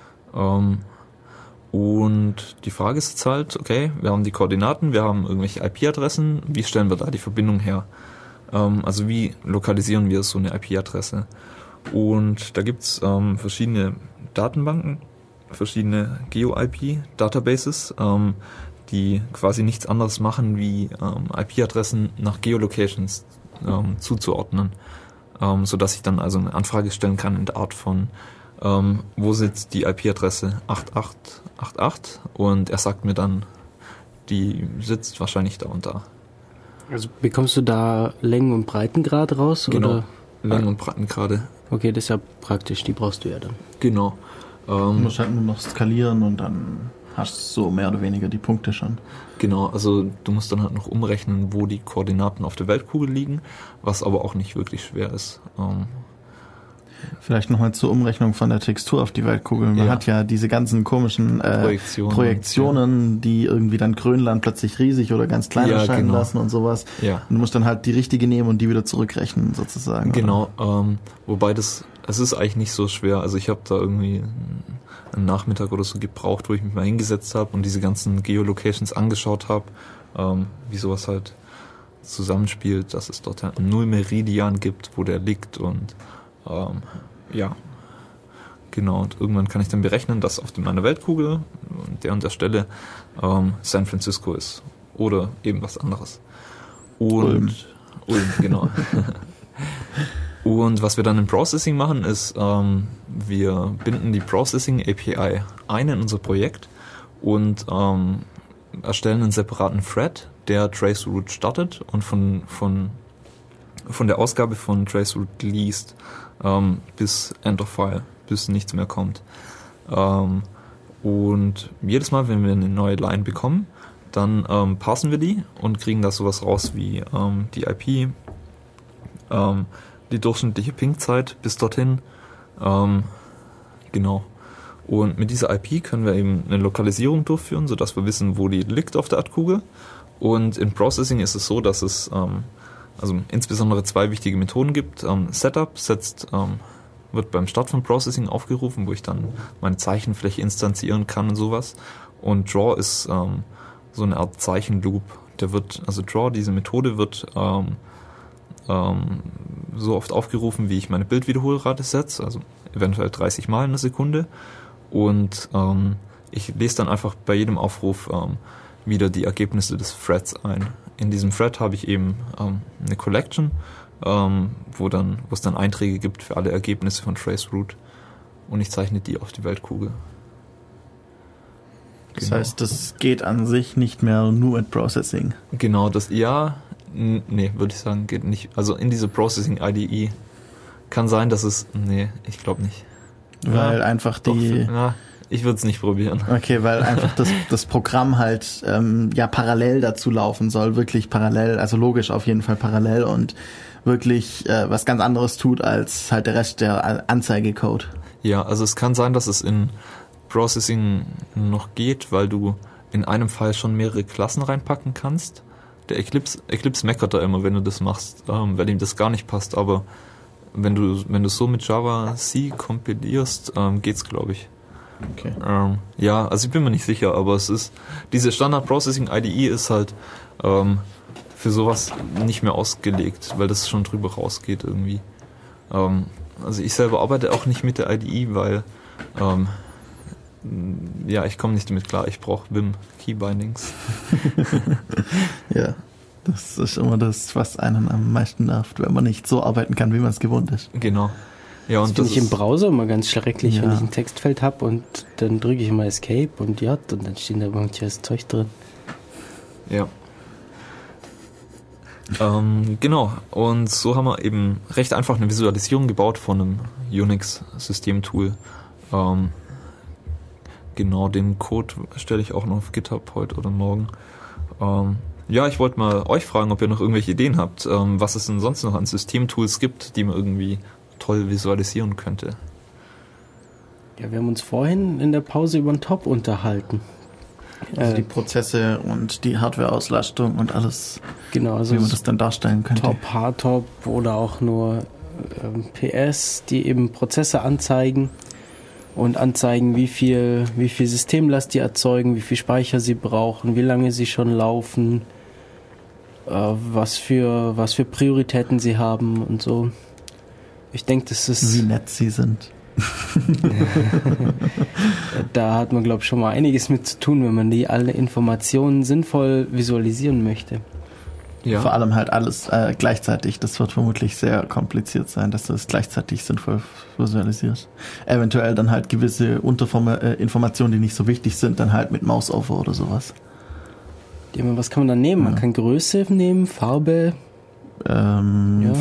Und die Frage ist jetzt halt, okay, wir haben die Koordinaten, wir haben irgendwelche IP-Adressen, wie stellen wir da die Verbindung her? Also wie lokalisieren wir so eine IP-Adresse? Und da gibt's verschiedene Datenbanken, verschiedene Geo-IP-Databases, die quasi nichts anderes machen, wie IP-Adressen nach Geolocations zuzuordnen, sodass ich dann also eine Anfrage stellen kann in der Art von wo sitzt die IP-Adresse 8888 und er sagt mir dann, die sitzt wahrscheinlich da und da. Also bekommst du da Längen- und Breitengrad raus? Genau, oder? Längen- und Breitengrade. Okay, das ist ja praktisch, die brauchst du ja dann. Genau. Du musst halt nur noch skalieren und dann hast so mehr oder weniger die Punkte schon. Genau, also du musst dann halt noch umrechnen, wo die Koordinaten auf der Weltkugel liegen, was aber auch nicht wirklich schwer ist. Vielleicht nochmal zur Umrechnung von der Textur auf die Weltkugel. Man hat ja diese ganzen komischen Projektionen, die irgendwie dann Grönland plötzlich riesig oder ganz klein erscheinen lassen und sowas. Ja. Und du musst dann halt die richtige nehmen und die wieder zurückrechnen sozusagen. Genau, wobei es ist eigentlich nicht so schwer. Also ich habe da irgendwie einen Nachmittag oder so gebraucht, wo ich mich mal hingesetzt habe und diese ganzen Geolocations angeschaut habe, wie sowas halt zusammenspielt, dass es dort halt einen Nullmeridian gibt, wo der liegt und ja, genau. Und irgendwann kann ich dann berechnen, dass auf meiner Weltkugel an der Stelle San Francisco ist oder eben was anderes. Und Ulm, genau. Und was wir dann im Processing machen, ist, wir binden die Processing API ein in unser Projekt und erstellen einen separaten Thread, der Traceroute startet und von der Ausgabe von Traceroute liest bis End of File, bis nichts mehr kommt. Und jedes Mal, wenn wir eine neue Line bekommen, dann parsen wir die und kriegen da sowas raus wie die IP, die durchschnittliche Ping-Zeit bis dorthin. Genau. Und mit dieser IP können wir eben eine Lokalisierung durchführen, sodass wir wissen, wo die liegt auf der Erdkugel. Und im Processing ist es so, dass es also insbesondere zwei wichtige Methoden gibt. Setup wird beim Start von Processing aufgerufen, wo ich dann meine Zeichenfläche instanzieren kann und sowas. Und Draw ist so eine Art Zeichenloop. Diese Methode wird so oft aufgerufen, wie ich meine Bildwiederholrate setze, also eventuell 30 Mal in der Sekunde. Und ich lese dann einfach bei jedem Aufruf wieder die Ergebnisse des Threads ein. In diesem Thread habe ich eben eine Collection, wo es dann Einträge gibt für alle Ergebnisse von Traceroute und ich zeichne die auf die Weltkugel. Das heißt, das geht an sich nicht mehr nur mit Processing. Genau, würde ich sagen, geht nicht. Also in diese Processing IDE kann sein, dass ich glaube nicht. Weil einfach ich würde es nicht probieren. Okay, weil einfach das Programm halt parallel dazu laufen soll, wirklich parallel, also logisch auf jeden Fall parallel und wirklich was ganz anderes tut als halt der Rest der Anzeigecode. Ja, also es kann sein, dass es in Processing noch geht, weil du in einem Fall schon mehrere Klassen reinpacken kannst. Der Eclipse meckert da immer, wenn du das machst, weil ihm das gar nicht passt, aber wenn du so mit Java C kompilierst, geht's, glaube ich. Okay. Also ich bin mir nicht sicher, aber diese Standard Processing IDE ist halt für sowas nicht mehr ausgelegt, weil das schon drüber rausgeht irgendwie. Also ich selber arbeite auch nicht mit der IDE, weil ich komme nicht damit klar. Ich brauche Vim Key Bindings. Ja, das ist immer das, was einen am meisten nervt, wenn man nicht so arbeiten kann, wie man es gewohnt ist. Genau. Ja, und das finde ich im Browser immer ganz schrecklich, wenn ich ein Textfeld habe und dann drücke ich immer Escape und J und dann steht da manches Zeug drin. Ja. Genau. Und so haben wir eben recht einfach eine Visualisierung gebaut von einem Unix-Systemtool. Genau, den Code stelle ich auch noch auf GitHub heute oder morgen. Ich wollte mal euch fragen, ob ihr noch irgendwelche Ideen habt, was es denn sonst noch an Systemtools gibt, die man irgendwie toll visualisieren könnte. Ja, wir haben uns vorhin in der Pause über den Top unterhalten. Also die Prozesse und die Hardware-Auslastung und alles, genau, also wie man das dann darstellen könnte. Top, Hardtop oder auch nur PS, die eben Prozesse anzeigen und anzeigen, wie viel Systemlast die erzeugen, wie viel Speicher sie brauchen, wie lange sie schon laufen, was für Prioritäten sie haben und so. Ich denke, das ist... Wie nett sie sind. Da hat man, glaube ich, schon mal einiges mit zu tun, wenn man alle Informationen sinnvoll visualisieren möchte. Ja. Vor allem halt alles gleichzeitig. Das wird vermutlich sehr kompliziert sein, dass du es gleichzeitig sinnvoll visualisierst. Eventuell dann halt gewisse Informationen, die nicht so wichtig sind, dann halt mit Mouseover oder sowas. Ja, was kann man dann nehmen? Man kann Größe nehmen, Farbe...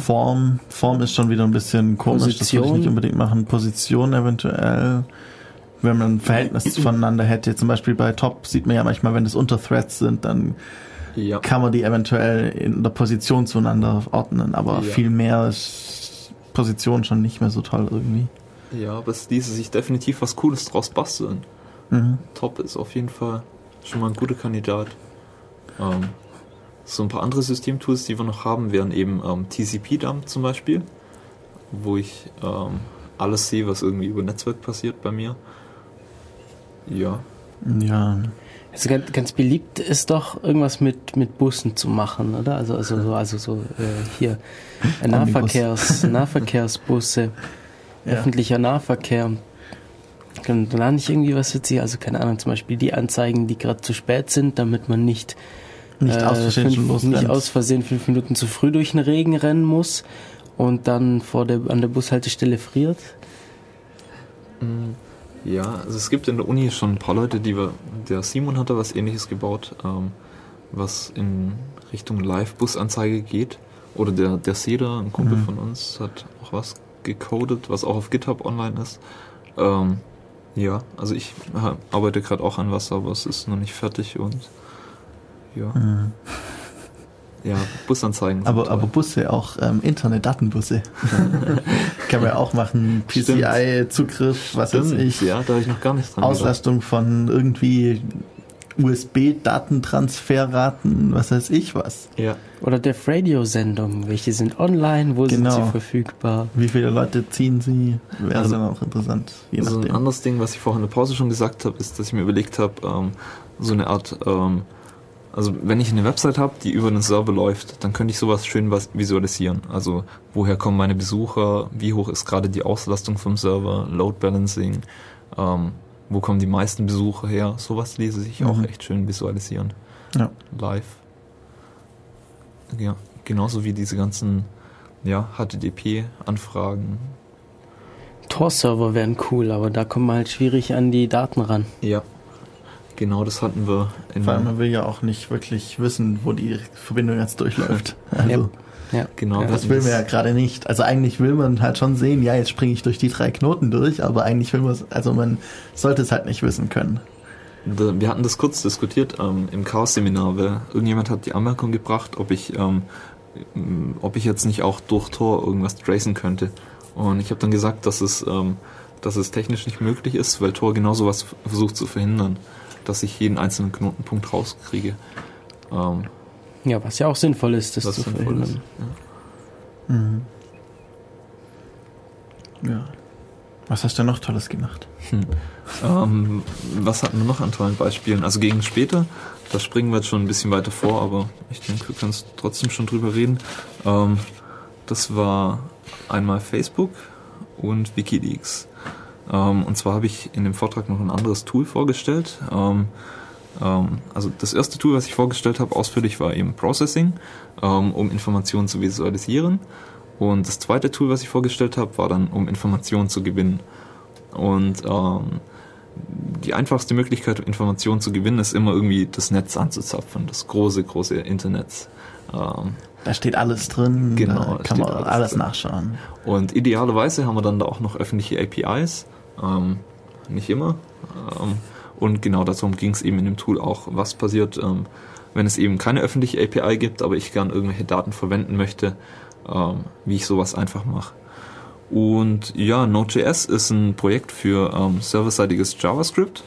Form ist schon wieder ein bisschen komisch, Position. Das würde ich nicht unbedingt machen. Position eventuell, wenn man ein Verhältnis voneinander hätte. Zum Beispiel bei Top sieht man ja manchmal, wenn das Unterthreads sind, dann kann man die eventuell in der Position zueinander ordnen, aber viel mehr ist Position schon nicht mehr so toll irgendwie. Ja, aber es ließe sich definitiv was Cooles draus basteln. Top ist auf jeden Fall schon mal ein guter Kandidat. So ein paar andere Systemtools, die wir noch haben, wären eben TCP-Dump zum Beispiel, wo ich alles sehe, was irgendwie über Netzwerk passiert bei mir. Ja. Also ganz beliebt ist doch irgendwas mit Bussen zu machen, oder? Also hier Nahverkehrsbusse, öffentlicher Nahverkehr. Dann lerne ich irgendwie was witzig, also keine Ahnung, zum Beispiel die Anzeigen, die gerade zu spät sind, damit man nicht aus Versehen 5 Minuten zu früh durch den Regen rennen muss und dann an der Bushaltestelle friert. Ja, also es gibt in der Uni schon ein paar Leute, der Simon hat da was Ähnliches gebaut, was in Richtung Live-Busanzeige geht. Oder der Seda, ein Kumpel von uns, hat auch was gecodet, was auch auf GitHub online ist. Ja, also ich arbeite gerade auch an was, aber es ist noch nicht fertig und ja. Ja, Busanzeigen. Aber Busse, auch Internet-Datenbusse. Kann man ja auch machen. PCI-Zugriff, was weiß ich. Ja, da habe ich noch gar nicht dran Auslastung von irgendwie USB-Datentransferraten, was weiß ich was. Ja. Oder Dev-Radio-Sendungen, welche sind online, wo sind sie verfügbar? Wie viele Leute ziehen sie? Wäre dann auch interessant. Also ein anderes Ding, was ich vorhin in der Pause schon gesagt habe, ist, dass ich mir überlegt habe, so eine Art, also wenn ich eine Website habe, die über einen Server läuft, dann könnte ich sowas schön visualisieren. Also woher kommen meine Besucher, wie hoch ist gerade die Auslastung vom Server, Load Balancing, wo kommen die meisten Besucher her, sowas ließe sich auch echt schön visualisieren. Ja. Live. Ja, genauso wie diese ganzen HTTP-Anfragen. Tor-Server wären cool, aber da kommt man halt schwierig an die Daten ran. Ja, genau, das hatten wir. Vor allem, man will ja auch nicht wirklich wissen, wo die Verbindung jetzt durchläuft. Also, ja. Genau. Das will man ja gerade nicht. Also eigentlich will man halt schon sehen, ja, jetzt springe ich durch die 3 Knoten durch, aber eigentlich will man man sollte es halt nicht wissen können. Wir hatten das kurz diskutiert im Chaos-Seminar, weil irgendjemand hat die Anmerkung gebracht, ob ich jetzt nicht auch durch Tor irgendwas tracen könnte. Und ich habe dann gesagt, dass es technisch nicht möglich ist, weil Tor genau sowas versucht zu verhindern, dass ich jeden einzelnen Knotenpunkt rauskriege. Ja, was ja auch sinnvoll ist, das zu verhindern. Ja. Was hast du noch Tolles gemacht? Was hatten wir noch an tollen Beispielen? Also gegen später, da springen wir jetzt schon ein bisschen weiter vor, aber ich denke, wir können trotzdem schon drüber reden. Das war einmal Facebook und WikiLeaks. Und zwar habe ich in dem Vortrag noch ein anderes Tool vorgestellt. Also das erste Tool, was ich vorgestellt habe, ausführlich, war eben Processing, um Informationen zu visualisieren. Und das zweite Tool, was ich vorgestellt habe, war dann, um Informationen zu gewinnen. Und die einfachste Möglichkeit, Informationen zu gewinnen, ist immer irgendwie das Netz anzuzapfen, das große Internet. Da steht alles drin, genau, da kann man alles nachschauen. Und idealerweise haben wir dann da auch noch öffentliche APIs, nicht immer. Und genau darum ging es eben in dem Tool auch, was passiert, wenn es eben keine öffentliche API gibt, aber ich gern irgendwelche Daten verwenden möchte, wie ich sowas einfach mache. Und ja, Node.js ist ein Projekt für serverseitiges JavaScript.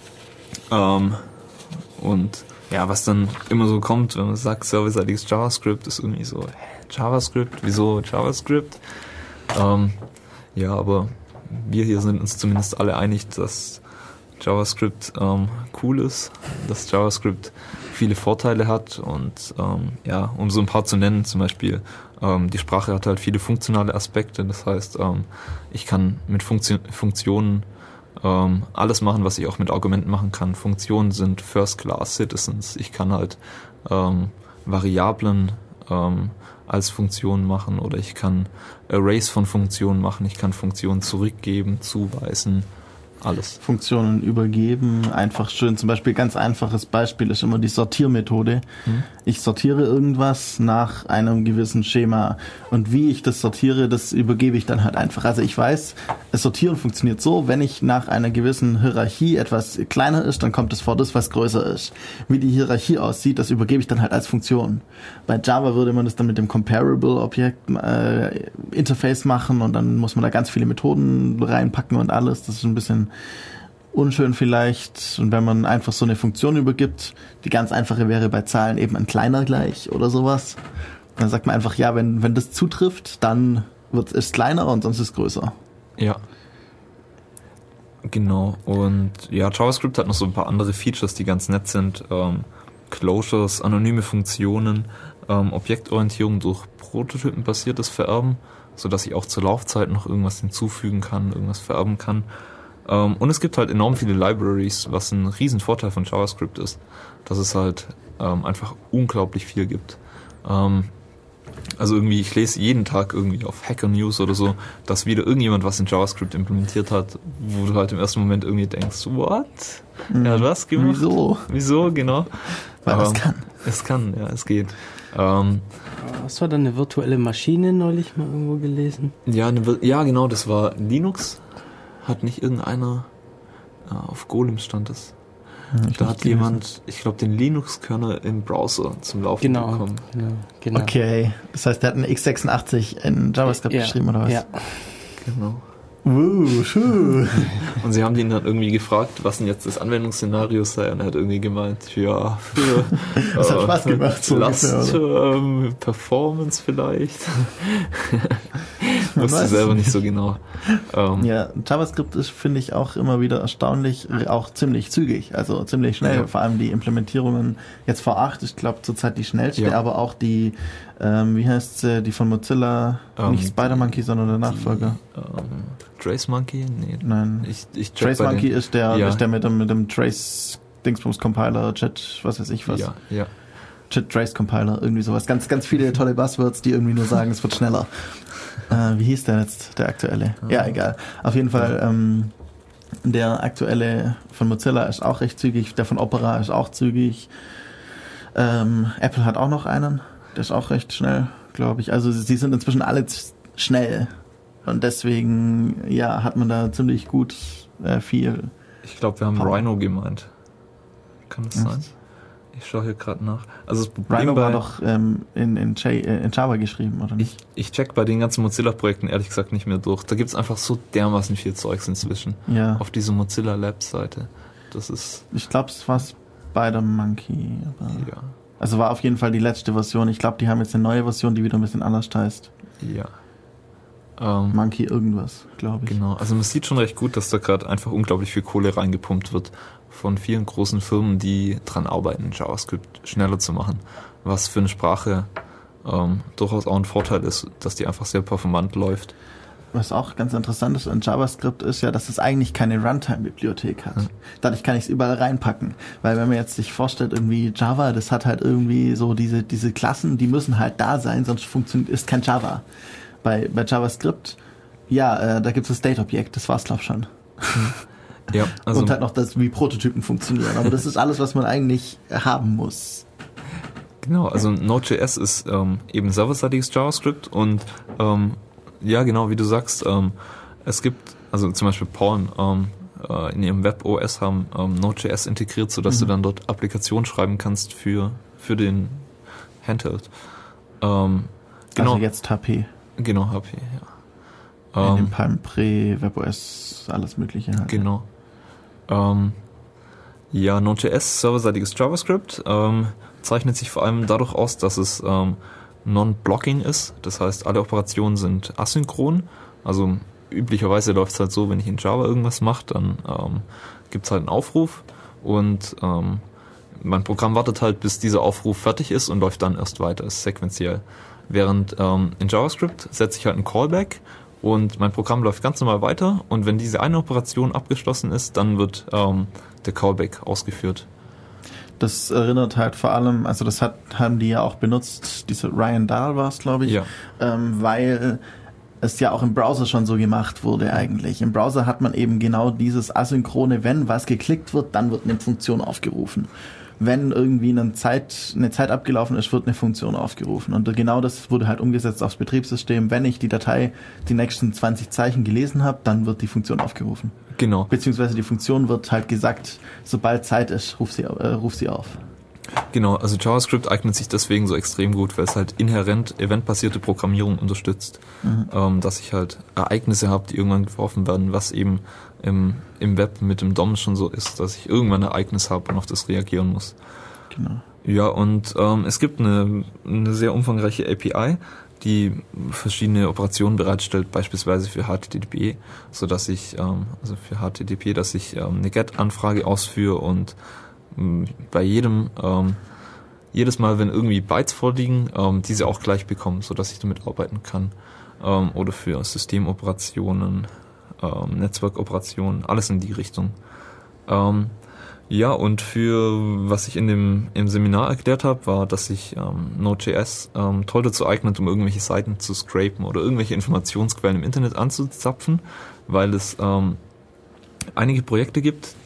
Und ja, was dann immer so kommt, wenn man sagt, serverseitiges JavaScript, ist irgendwie so, JavaScript, wieso JavaScript? Ja, aber wir hier sind uns zumindest alle einig, dass JavaScript cool ist, dass JavaScript viele Vorteile hat und ja, um so ein paar zu nennen, zum Beispiel die Sprache hat halt viele funktionale Aspekte, das heißt, ich kann mit Funktionen alles machen, was ich auch mit Argumenten machen kann. Funktionen sind First-Class Citizens. Ich kann halt Variablen als Funktionen machen oder ich kann Arrays von Funktionen machen, ich kann Funktionen zurückgeben, zuweisen, alles. Funktionen übergeben, einfach schön. Zum Beispiel ganz einfaches Beispiel ist immer die Sortiermethode. Ich sortiere irgendwas nach einem gewissen Schema und wie ich das sortiere, das übergebe ich dann halt einfach. Also ich weiß, das Sortieren funktioniert so, wenn ich nach einer gewissen Hierarchie etwas kleiner ist, dann kommt es vor das, was größer ist. Wie die Hierarchie aussieht, das übergebe ich dann halt als Funktion. Bei Java würde man das dann mit dem Comparable Objekt Interface machen und dann muss man da ganz viele Methoden reinpacken und alles. Das ist ein bisschen unschön vielleicht. Und wenn man einfach so eine Funktion übergibt, die ganz einfache wäre bei Zahlen eben ein kleiner gleich oder sowas, dann sagt man einfach, ja, wenn das zutrifft, dann ist es kleiner und sonst ist es größer. Ja. Genau. Und ja, JavaScript hat noch so ein paar andere Features, die ganz nett sind. Closures, anonyme Funktionen, Objektorientierung durch prototypenbasiertes Vererben, sodass ich auch zur Laufzeit noch irgendwas hinzufügen kann, irgendwas vererben kann. Und es gibt halt enorm viele Libraries, was ein riesen Vorteil von JavaScript ist, dass es halt einfach unglaublich viel gibt. Also irgendwie, ich lese jeden Tag irgendwie auf Hacker News oder so, dass wieder irgendjemand was in JavaScript implementiert hat, wo du halt im ersten Moment irgendwie denkst, what? Er hat was gemacht? Wieso, genau. Weil es kann. Es kann, ja, es geht. Was war da eine virtuelle Maschine neulich mal irgendwo gelesen? Ja, genau, das war Linux. Hat nicht irgendeiner auf Golem stand das. Da hat jemand, ich glaube, den Linux-Kernel im Browser zum Laufen bekommen. Genau. Okay, das heißt, der hat eine x86 in JavaScript geschrieben, oder was? Ja. Genau. Schön. Und sie haben ihn dann irgendwie gefragt, was denn jetzt das Anwendungsszenario sei, und er hat irgendwie gemeint, ja, für das hat Spaß gemacht, so Last Performance vielleicht. Wusste selber nicht so genau. Ja, JavaScript ist, finde ich, auch immer wieder erstaunlich, auch ziemlich zügig, also ziemlich schnell. Ja. Vor allem die Implementierungen, jetzt V8, ich glaube zurzeit die schnellste, aber auch die, wie heißt sie, die von Mozilla, nicht SpiderMonkey, sondern der Nachfolger. TraceMonkey? Nee. Nein. Ich TraceMonkey ist der mit dem Trace Dingsbums Compiler, Jet, was weiß ich was. Ja. Jet Trace Compiler, irgendwie sowas. Ganz, ganz viele tolle Buzzwords, die irgendwie nur sagen, es wird schneller. Wie hieß der jetzt, der aktuelle? Ja, egal. Auf jeden Fall, der aktuelle von Mozilla ist auch recht zügig, der von Opera ist auch zügig. Apple hat auch noch einen, der ist auch recht schnell, glaube ich. Also sie sind inzwischen alle schnell. Und deswegen, ja, hat man da ziemlich gut viel. Ich glaube, wir haben Rhino gemeint. Kann das sein? Ich schaue hier gerade nach. Also das Problem Rhino war doch in Java geschrieben, oder nicht? Ich check bei den ganzen Mozilla-Projekten ehrlich gesagt nicht mehr durch. Da gibt es einfach so dermaßen viel Zeugs inzwischen. Ja. Auf dieser Mozilla Labs-Seite. Das ist... Ich glaube, es war SpiderMonkey. Ja. Also war auf jeden Fall die letzte Version. Ich glaube, die haben jetzt eine neue Version, die wieder ein bisschen anders heißt. Ja. Monkey irgendwas, glaube ich. Genau, also man sieht schon recht gut, dass da gerade einfach unglaublich viel Kohle reingepumpt wird von vielen großen Firmen, die dran arbeiten, JavaScript schneller zu machen. Was für eine Sprache durchaus auch ein Vorteil ist, dass die einfach sehr performant läuft. Was auch ganz interessant ist an JavaScript ist ja, dass es eigentlich keine Runtime-Bibliothek hat. Dadurch kann ich es überall reinpacken. Weil wenn man jetzt sich vorstellt, irgendwie Java, das hat halt irgendwie so diese Klassen, die müssen halt da sein, sonst ist kein Java. Bei JavaScript, da gibt es das State-Objekt, das war's, glaube ich, schon. Ja, also und halt noch das, wie Prototypen funktionieren. Aber das ist alles, was man eigentlich haben muss. Genau, also Node.js ist eben serverseitiges JavaScript und ja, genau, wie du sagst, es gibt, also zum Beispiel Palm in ihrem WebOS haben Node.js integriert, sodass du dann dort Applikationen schreiben kannst für den Handheld. Genau. Also jetzt HP. Genau, HP, ja. In dem Palm Pre, WebOS, alles mögliche. Halt. Genau. Ja, Node.js, serverseitiges JavaScript, zeichnet sich vor allem dadurch aus, dass es Non-Blocking ist. Das heißt, alle Operationen sind asynchron. Also üblicherweise läuft es halt so, wenn ich in Java irgendwas mache, dann gibt es halt einen Aufruf und mein Programm wartet halt, bis dieser Aufruf fertig ist und läuft dann erst weiter, ist sequenziell. Während in JavaScript setze ich halt einen Callback und mein Programm läuft ganz normal weiter und wenn diese eine Operation abgeschlossen ist, dann wird der Callback ausgeführt. Das erinnert halt vor allem, also das haben die ja auch benutzt, diese Ryan Dahl war es, glaube ich, ja. Weil es ja auch im Browser schon so gemacht wurde eigentlich. Im Browser hat man eben genau dieses asynchrone, wenn was geklickt wird, dann wird eine Funktion aufgerufen. wenn irgendwie eine Zeit abgelaufen ist, wird eine Funktion aufgerufen. Und genau das wurde halt umgesetzt aufs Betriebssystem. Wenn ich die Datei die nächsten 20 Zeichen gelesen habe, dann wird die Funktion aufgerufen. Genau. Beziehungsweise die Funktion wird halt gesagt, sobald Zeit ist, ruf sie auf. Genau, also JavaScript eignet sich deswegen so extrem gut, weil es halt inhärent eventbasierte Programmierung unterstützt. Dass ich halt Ereignisse habe, die irgendwann geworfen werden, was eben im Web mit dem DOM schon so ist, dass ich irgendwann ein Ereignis habe und auf das reagieren muss. Genau. Ja, und es gibt eine sehr umfangreiche API, die verschiedene Operationen bereitstellt, beispielsweise für HTTP, sodass ich, dass ich eine GET-Anfrage ausführe und bei jedes Mal, wenn irgendwie Bytes vorliegen, diese auch gleich bekommen, sodass ich damit arbeiten kann. Oder für Systemoperationen, Netzwerkoperationen, alles in die Richtung. Ja, und für was ich im Seminar erklärt habe, war, dass sich Node.js toll dazu eignet, um irgendwelche Seiten zu scrapen oder irgendwelche Informationsquellen im Internet anzuzapfen, weil es einige Projekte gibt,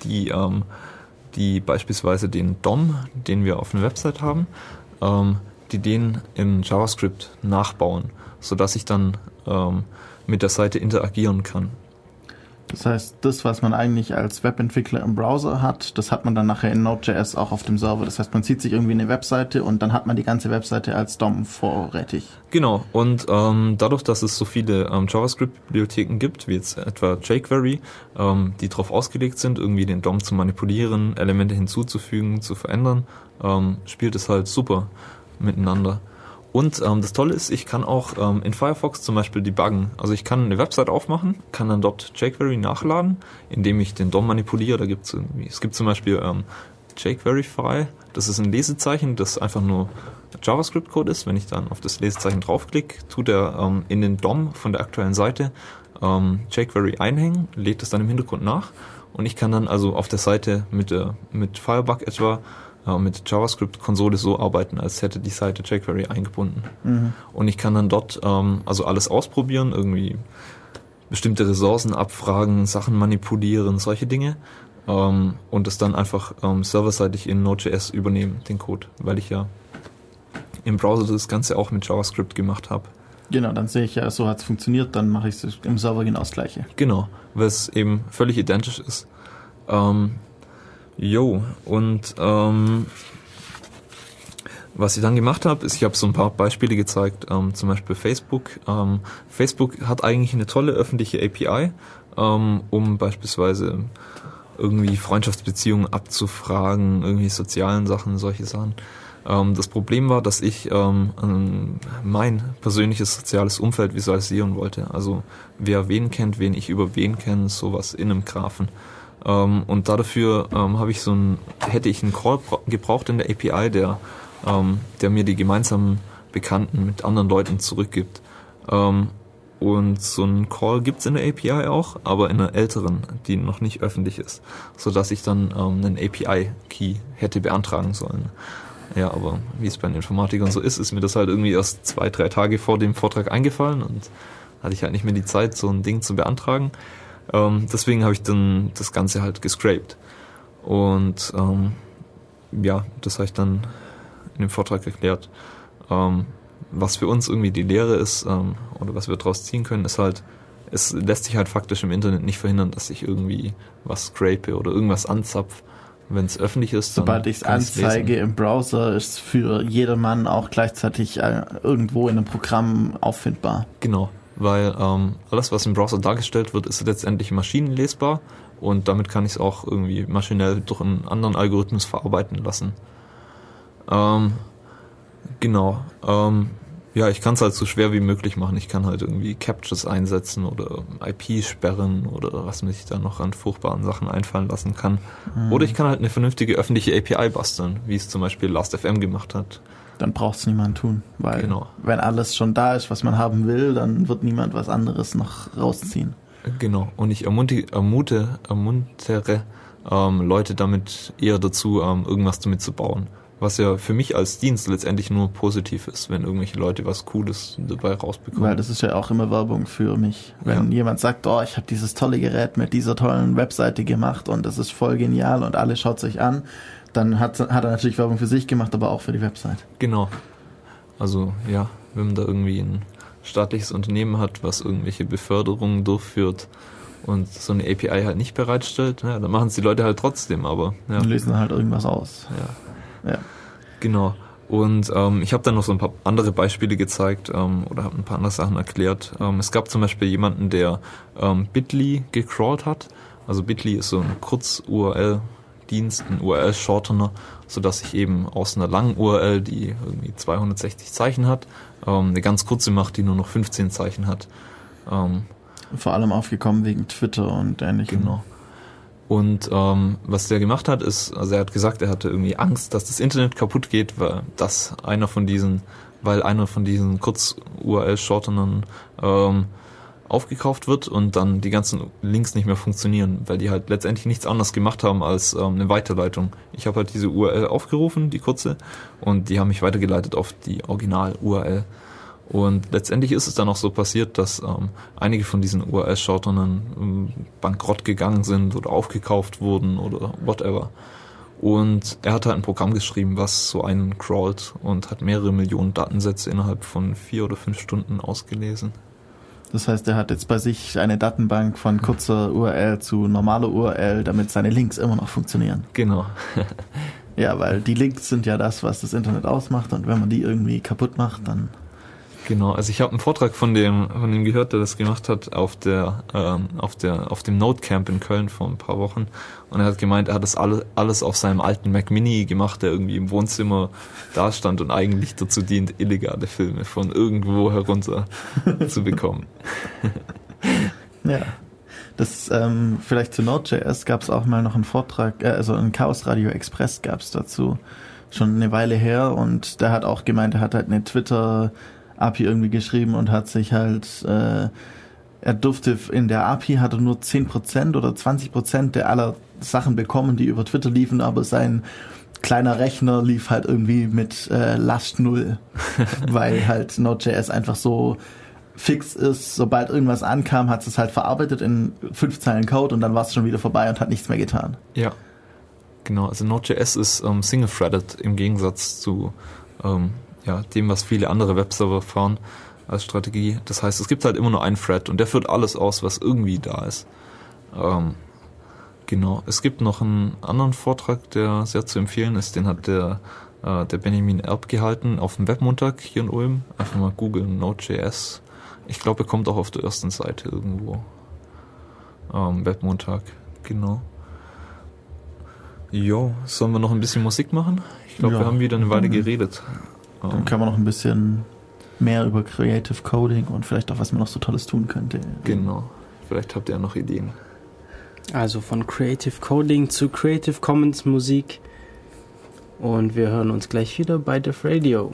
die beispielsweise den DOM, den wir auf einer Website haben, die den in JavaScript nachbauen, sodass ich dann mit der Seite interagieren kann. Das heißt, das, was man eigentlich als Webentwickler im Browser hat, das hat man dann nachher in Node.js auch auf dem Server. Das heißt, man zieht sich irgendwie eine Webseite und dann hat man die ganze Webseite als DOM vorrätig. Genau, und dadurch, dass es so viele JavaScript-Bibliotheken gibt, wie jetzt etwa jQuery, die darauf ausgelegt sind, irgendwie den DOM zu manipulieren, Elemente hinzuzufügen, zu verändern, spielt es halt super miteinander. Und das Tolle ist, ich kann auch in Firefox zum Beispiel debuggen. Also ich kann eine Website aufmachen, kann dann dort jQuery nachladen, indem ich den DOM manipuliere. Es gibt zum Beispiel jQueryfy, das ist ein Lesezeichen, das einfach nur JavaScript-Code ist. Wenn ich dann auf das Lesezeichen draufklicke, tut er in den DOM von der aktuellen Seite jQuery einhängen, lädt es dann im Hintergrund nach und ich kann dann also auf der Seite mit Firebug etwa mit JavaScript-Konsole so arbeiten, als hätte die Seite jQuery eingebunden. Und ich kann dann dort also alles ausprobieren, irgendwie bestimmte Ressourcen abfragen, Sachen manipulieren, solche Dinge. Und es dann einfach serverseitig in Node.js übernehmen, den Code, weil ich ja im Browser das Ganze auch mit JavaScript gemacht habe. Genau, dann sehe ich ja, so hat es funktioniert, dann mache ich es im Server genau das Gleiche. Genau, weil es eben völlig identisch ist. Was ich dann gemacht habe, ist, ich habe so ein paar Beispiele gezeigt, zum Beispiel Facebook. Facebook hat eigentlich eine tolle öffentliche API, um beispielsweise irgendwie Freundschaftsbeziehungen abzufragen, irgendwie sozialen Sachen, solche Sachen. Das Problem war, dass ich mein persönliches soziales Umfeld visualisieren wollte. Also wer wen kennt, wen ich über wen kenne, sowas in einem Graphen. Und dafür hätte ich einen Call gebraucht in der API, der mir die gemeinsamen Bekannten mit anderen Leuten zurückgibt. Und so einen Call gibt's in der API auch, aber in einer älteren, die noch nicht öffentlich ist, sodass ich dann einen API-Key hätte beantragen sollen. Ja, aber wie es bei den Informatikern so ist mir das halt irgendwie erst 2-3 Tage vor dem Vortrag eingefallen und hatte ich halt nicht mehr die Zeit, so ein Ding zu beantragen. Deswegen habe ich dann das Ganze halt gescraped. Und das habe ich dann in dem Vortrag erklärt. Was für uns irgendwie die Lehre ist, oder was wir daraus ziehen können, ist halt, es lässt sich halt faktisch im Internet nicht verhindern, dass ich irgendwie was scrape oder irgendwas anzapfe. Wenn es öffentlich ist, sobald ich es anzeige im Browser, ist für jedermann auch gleichzeitig irgendwo in einem Programm auffindbar. Genau, weil alles, was im Browser dargestellt wird, ist letztendlich maschinenlesbar und damit kann ich es auch irgendwie maschinell durch einen anderen Algorithmus verarbeiten lassen. Ich kann es halt so schwer wie möglich machen. Ich kann halt irgendwie Captures einsetzen oder IP sperren oder was mich da noch an furchtbaren Sachen einfallen lassen kann. Oder ich kann halt eine vernünftige öffentliche API basteln, wie es zum Beispiel Last.fm gemacht hat. Dann braucht es niemand tun, weil wenn alles schon da ist, was man haben will, dann wird niemand was anderes noch rausziehen. Genau, und ich ermuntere Leute damit eher dazu, irgendwas damit zu bauen. Was ja für mich als Dienst letztendlich nur positiv ist, wenn irgendwelche Leute was Cooles dabei rausbekommen. Weil das ist ja auch immer Werbung für mich. Wenn jemand sagt, ich habe dieses tolle Gerät mit dieser tollen Webseite gemacht und das ist voll genial und alle schaut sich an, dann hat er natürlich Werbung für sich gemacht, aber auch für die Website. Genau. Also ja, wenn man da irgendwie ein staatliches Unternehmen hat, was irgendwelche Beförderungen durchführt und so eine API halt nicht bereitstellt, ja, dann machen es die Leute halt trotzdem, aber ja. Und lösen halt irgendwas aus. Ja. Ja. Genau. Und ich habe dann noch so ein paar andere Beispiele gezeigt oder habe ein paar andere Sachen erklärt. Es gab zum Beispiel jemanden, der Bitly gecrawlt hat. Also Bitly ist so ein Kurz-URL-Dienst, ein URL-Shortener, sodass ich eben aus einer langen URL, die irgendwie 260 Zeichen hat, eine ganz kurze macht, die nur noch 15 Zeichen hat. Vor allem aufgekommen wegen Twitter und ähnlichem. Genau. Und was der gemacht hat, ist, also er hat gesagt, er hatte irgendwie Angst, dass das Internet kaputt geht, weil einer von diesen Kurz-URL-Shortenern aufgekauft wird und dann die ganzen Links nicht mehr funktionieren, weil die halt letztendlich nichts anderes gemacht haben als eine Weiterleitung. Ich habe halt diese URL aufgerufen, die kurze, und die haben mich weitergeleitet auf die Original-URL. Und letztendlich ist es dann auch so passiert, dass einige von diesen URL-Shortenern bankrott gegangen sind oder aufgekauft wurden oder whatever. Und er hat halt ein Programm geschrieben, was so einen crawlt und hat mehrere Millionen Datensätze innerhalb von 4 oder 5 Stunden ausgelesen. Das heißt, er hat jetzt bei sich eine Datenbank von kurzer URL zu normaler URL, damit seine Links immer noch funktionieren. Genau. Ja, weil die Links sind ja das, was das Internet ausmacht, und wenn man die irgendwie kaputt macht, dann... Genau, also ich habe einen Vortrag von dem gehört, der das gemacht hat auf dem Node-Camp in Köln vor ein paar Wochen, und er hat gemeint, er hat das alles auf seinem alten Mac Mini gemacht, der irgendwie im Wohnzimmer da stand und eigentlich dazu dient, illegale Filme von irgendwo herunter zu bekommen. Ja, das vielleicht zu Node.js gab es auch mal noch einen Vortrag, also ein Chaos Radio Express gab es dazu, schon eine Weile her, und der hat auch gemeint, er hat halt eine Twitter-API irgendwie geschrieben und hat sich halt, er durfte in der API hat er nur 10% oder 20% der aller Sachen bekommen, die über Twitter liefen, aber sein kleiner Rechner lief halt irgendwie mit Last 0, weil halt Node.js einfach so fix ist. Sobald irgendwas ankam, hat es halt verarbeitet in 5 Zeilen Code und dann war es schon wieder vorbei und hat nichts mehr getan. Ja, genau. Also Node.js ist single-threaded im Gegensatz zu dem, was viele andere Webserver fahren als Strategie. Das heißt, es gibt halt immer nur einen Thread und der führt alles aus, was irgendwie da ist. Genau. Es gibt noch einen anderen Vortrag, der sehr zu empfehlen ist. Den hat der Benjamin Erb gehalten auf dem Webmontag hier in Ulm. Einfach mal googeln, Node.js. Ich glaube, er kommt auch auf der ersten Seite irgendwo. Webmontag, genau. Jo, sollen wir noch ein bisschen Musik machen? Ich glaube, wir haben wieder eine Weile geredet. Dann können wir noch ein bisschen mehr über Creative Coding und vielleicht auch, was man noch so Tolles tun könnte. Genau, vielleicht habt ihr ja noch Ideen. Also von Creative Coding zu Creative Commons Musik. Und wir hören uns gleich wieder bei Def Radio.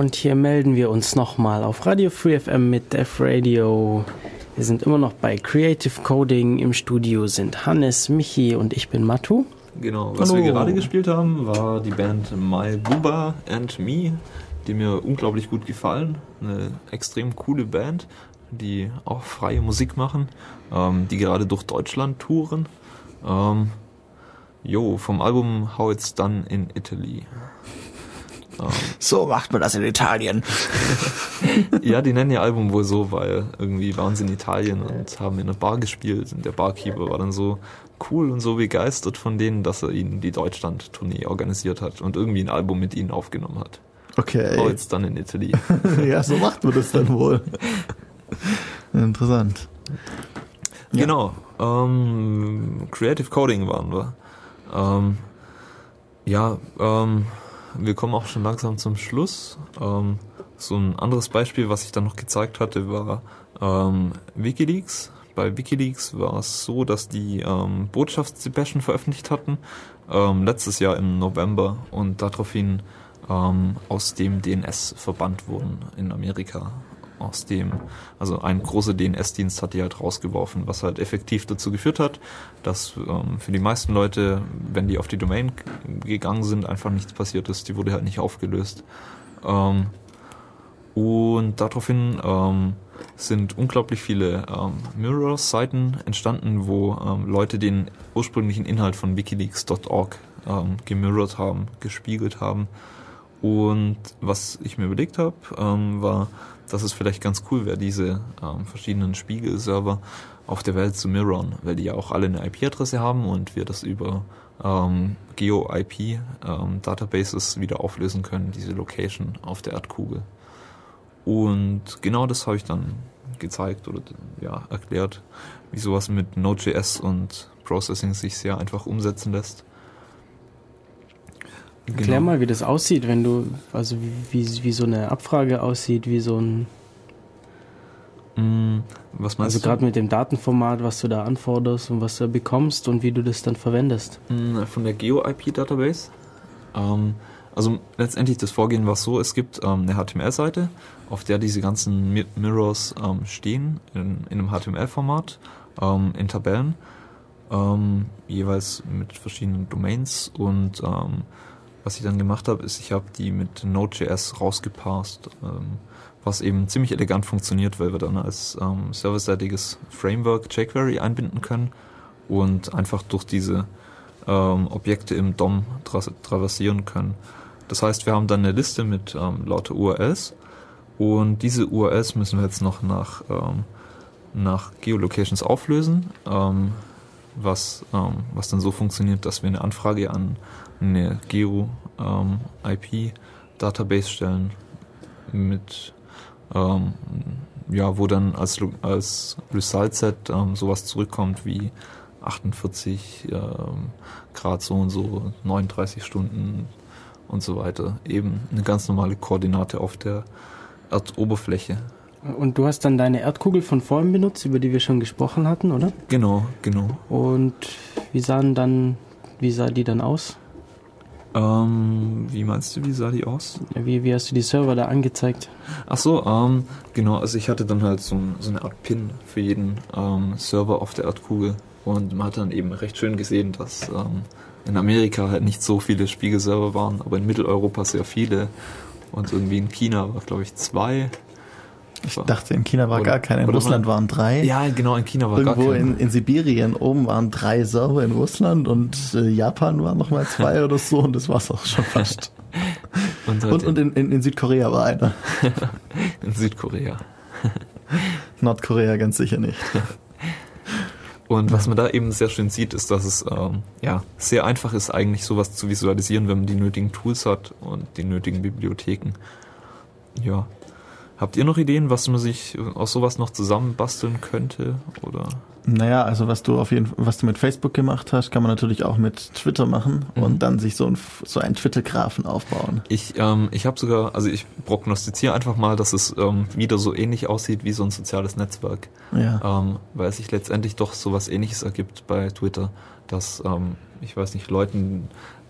Und hier melden wir uns nochmal auf Radio Free FM mit Def Radio. Wir sind immer noch bei Creative Coding. Im Studio sind Hannes, Michi und ich bin Matu. Genau, was wir gerade gespielt haben, war die Band My Booba and Me, die mir unglaublich gut gefallen. Eine extrem coole Band, die auch freie Musik machen, die gerade durch Deutschland touren. Vom Album How It's Done in Italy. So macht man das in Italien. Ja, die nennen ihr Album wohl so, weil irgendwie waren sie in Italien und haben in einer Bar gespielt und der Barkeeper war dann so cool und so begeistert von denen, dass er ihnen die Deutschland-Tournee organisiert hat und irgendwie ein Album mit ihnen aufgenommen hat. Okay. How It's Done in Italy. Ja, so macht man das dann wohl. Interessant. Genau. Creative Coding waren wir. Wir kommen auch schon langsam zum Schluss. So ein anderes Beispiel, was ich dann noch gezeigt hatte, war WikiLeaks. Bei WikiLeaks war es so, dass die Botschaftsdepeschen veröffentlicht hatten, letztes Jahr im November, und daraufhin aus dem DNS verbannt wurden in Amerika. Also ein großer DNS-Dienst hat die halt rausgeworfen, was halt effektiv dazu geführt hat, dass für die meisten Leute, wenn die auf die Domain gegangen sind, einfach nichts passiert ist. Die wurde halt nicht aufgelöst. Und daraufhin sind unglaublich viele Mirror-Seiten entstanden, wo Leute den ursprünglichen Inhalt von wikileaks.org gemirrored haben, gespiegelt haben. Und was ich mir überlegt habe, war, dass es vielleicht ganz cool wäre, diese verschiedenen Spiegelserver auf der Welt zu mirrorn, weil die ja auch alle eine IP-Adresse haben und wir das über Geo-IP-Databases wieder auflösen können, diese Location auf der Erdkugel. Und genau das habe ich dann gezeigt oder erklärt, wie sowas mit Node.js und Processing sich sehr einfach umsetzen lässt. Erklär mal, wie das aussieht, wenn du, also wie so eine Abfrage aussieht, wie so ein... Was meinst also du? gerade mit dem Datenformat, was du da anforderst und was du bekommst und wie du das dann verwendest. Von der Geo-IP-Database. Also letztendlich das Vorgehen war so, es gibt eine HTML-Seite, auf der diese ganzen Mirrors stehen, in einem HTML-Format, in Tabellen, jeweils mit verschiedenen Domains, und was ich dann gemacht habe, ist, ich habe die mit Node.js rausgeparst, was eben ziemlich elegant funktioniert, weil wir dann als serverseitiges Framework jQuery einbinden können und einfach durch diese Objekte im DOM traversieren können. Das heißt, wir haben dann eine Liste mit lauter URLs, und diese URLs müssen wir jetzt noch nach Geolocations auflösen, was dann so funktioniert, dass wir eine Anfrage an eine Geo-IP-Database stellen, mit wo dann als Result-Set sowas zurückkommt wie 48 Grad so und so, 39 Stunden und so weiter. Eben eine ganz normale Koordinate auf der Erdoberfläche. Und du hast dann deine Erdkugel von vorhin benutzt, über die wir schon gesprochen hatten, oder? Genau. Und wie sah die dann aus? Wie meinst du, wie sah die aus? Wie hast du die Server da angezeigt? Ach so, genau, also ich hatte dann halt so eine Art Pin für jeden Server auf der Erdkugel, und man hat dann eben recht schön gesehen, dass in Amerika halt nicht so viele Spiegelserver waren, aber in Mitteleuropa sehr viele, und irgendwie in China war, glaube ich, 2. Ich dachte, in China war gar keine, in Russland waren 3. Ja, genau, in China war irgendwo gar keine. In Sibirien oben waren 3 Server in Russland, und Japan waren nochmal 2 oder so, und das war's auch schon fast. Und in Südkorea war einer. In Südkorea. Nordkorea ganz sicher nicht. Und was man da eben sehr schön sieht, ist, dass es sehr einfach ist, eigentlich sowas zu visualisieren, wenn man die nötigen Tools hat und die nötigen Bibliotheken. Ja. Habt ihr noch Ideen, was man sich aus sowas noch zusammenbasteln könnte? Oder? Naja, also was du mit Facebook gemacht hast, kann man natürlich auch mit Twitter machen und dann sich so ein Twitter-Graphen aufbauen. Ich habe sogar, also ich prognostiziere einfach mal, dass es wieder so ähnlich aussieht wie so ein soziales Netzwerk. Ja. Weil es sich letztendlich doch sowas Ähnliches ergibt bei Twitter, dass, ich weiß nicht, Leuten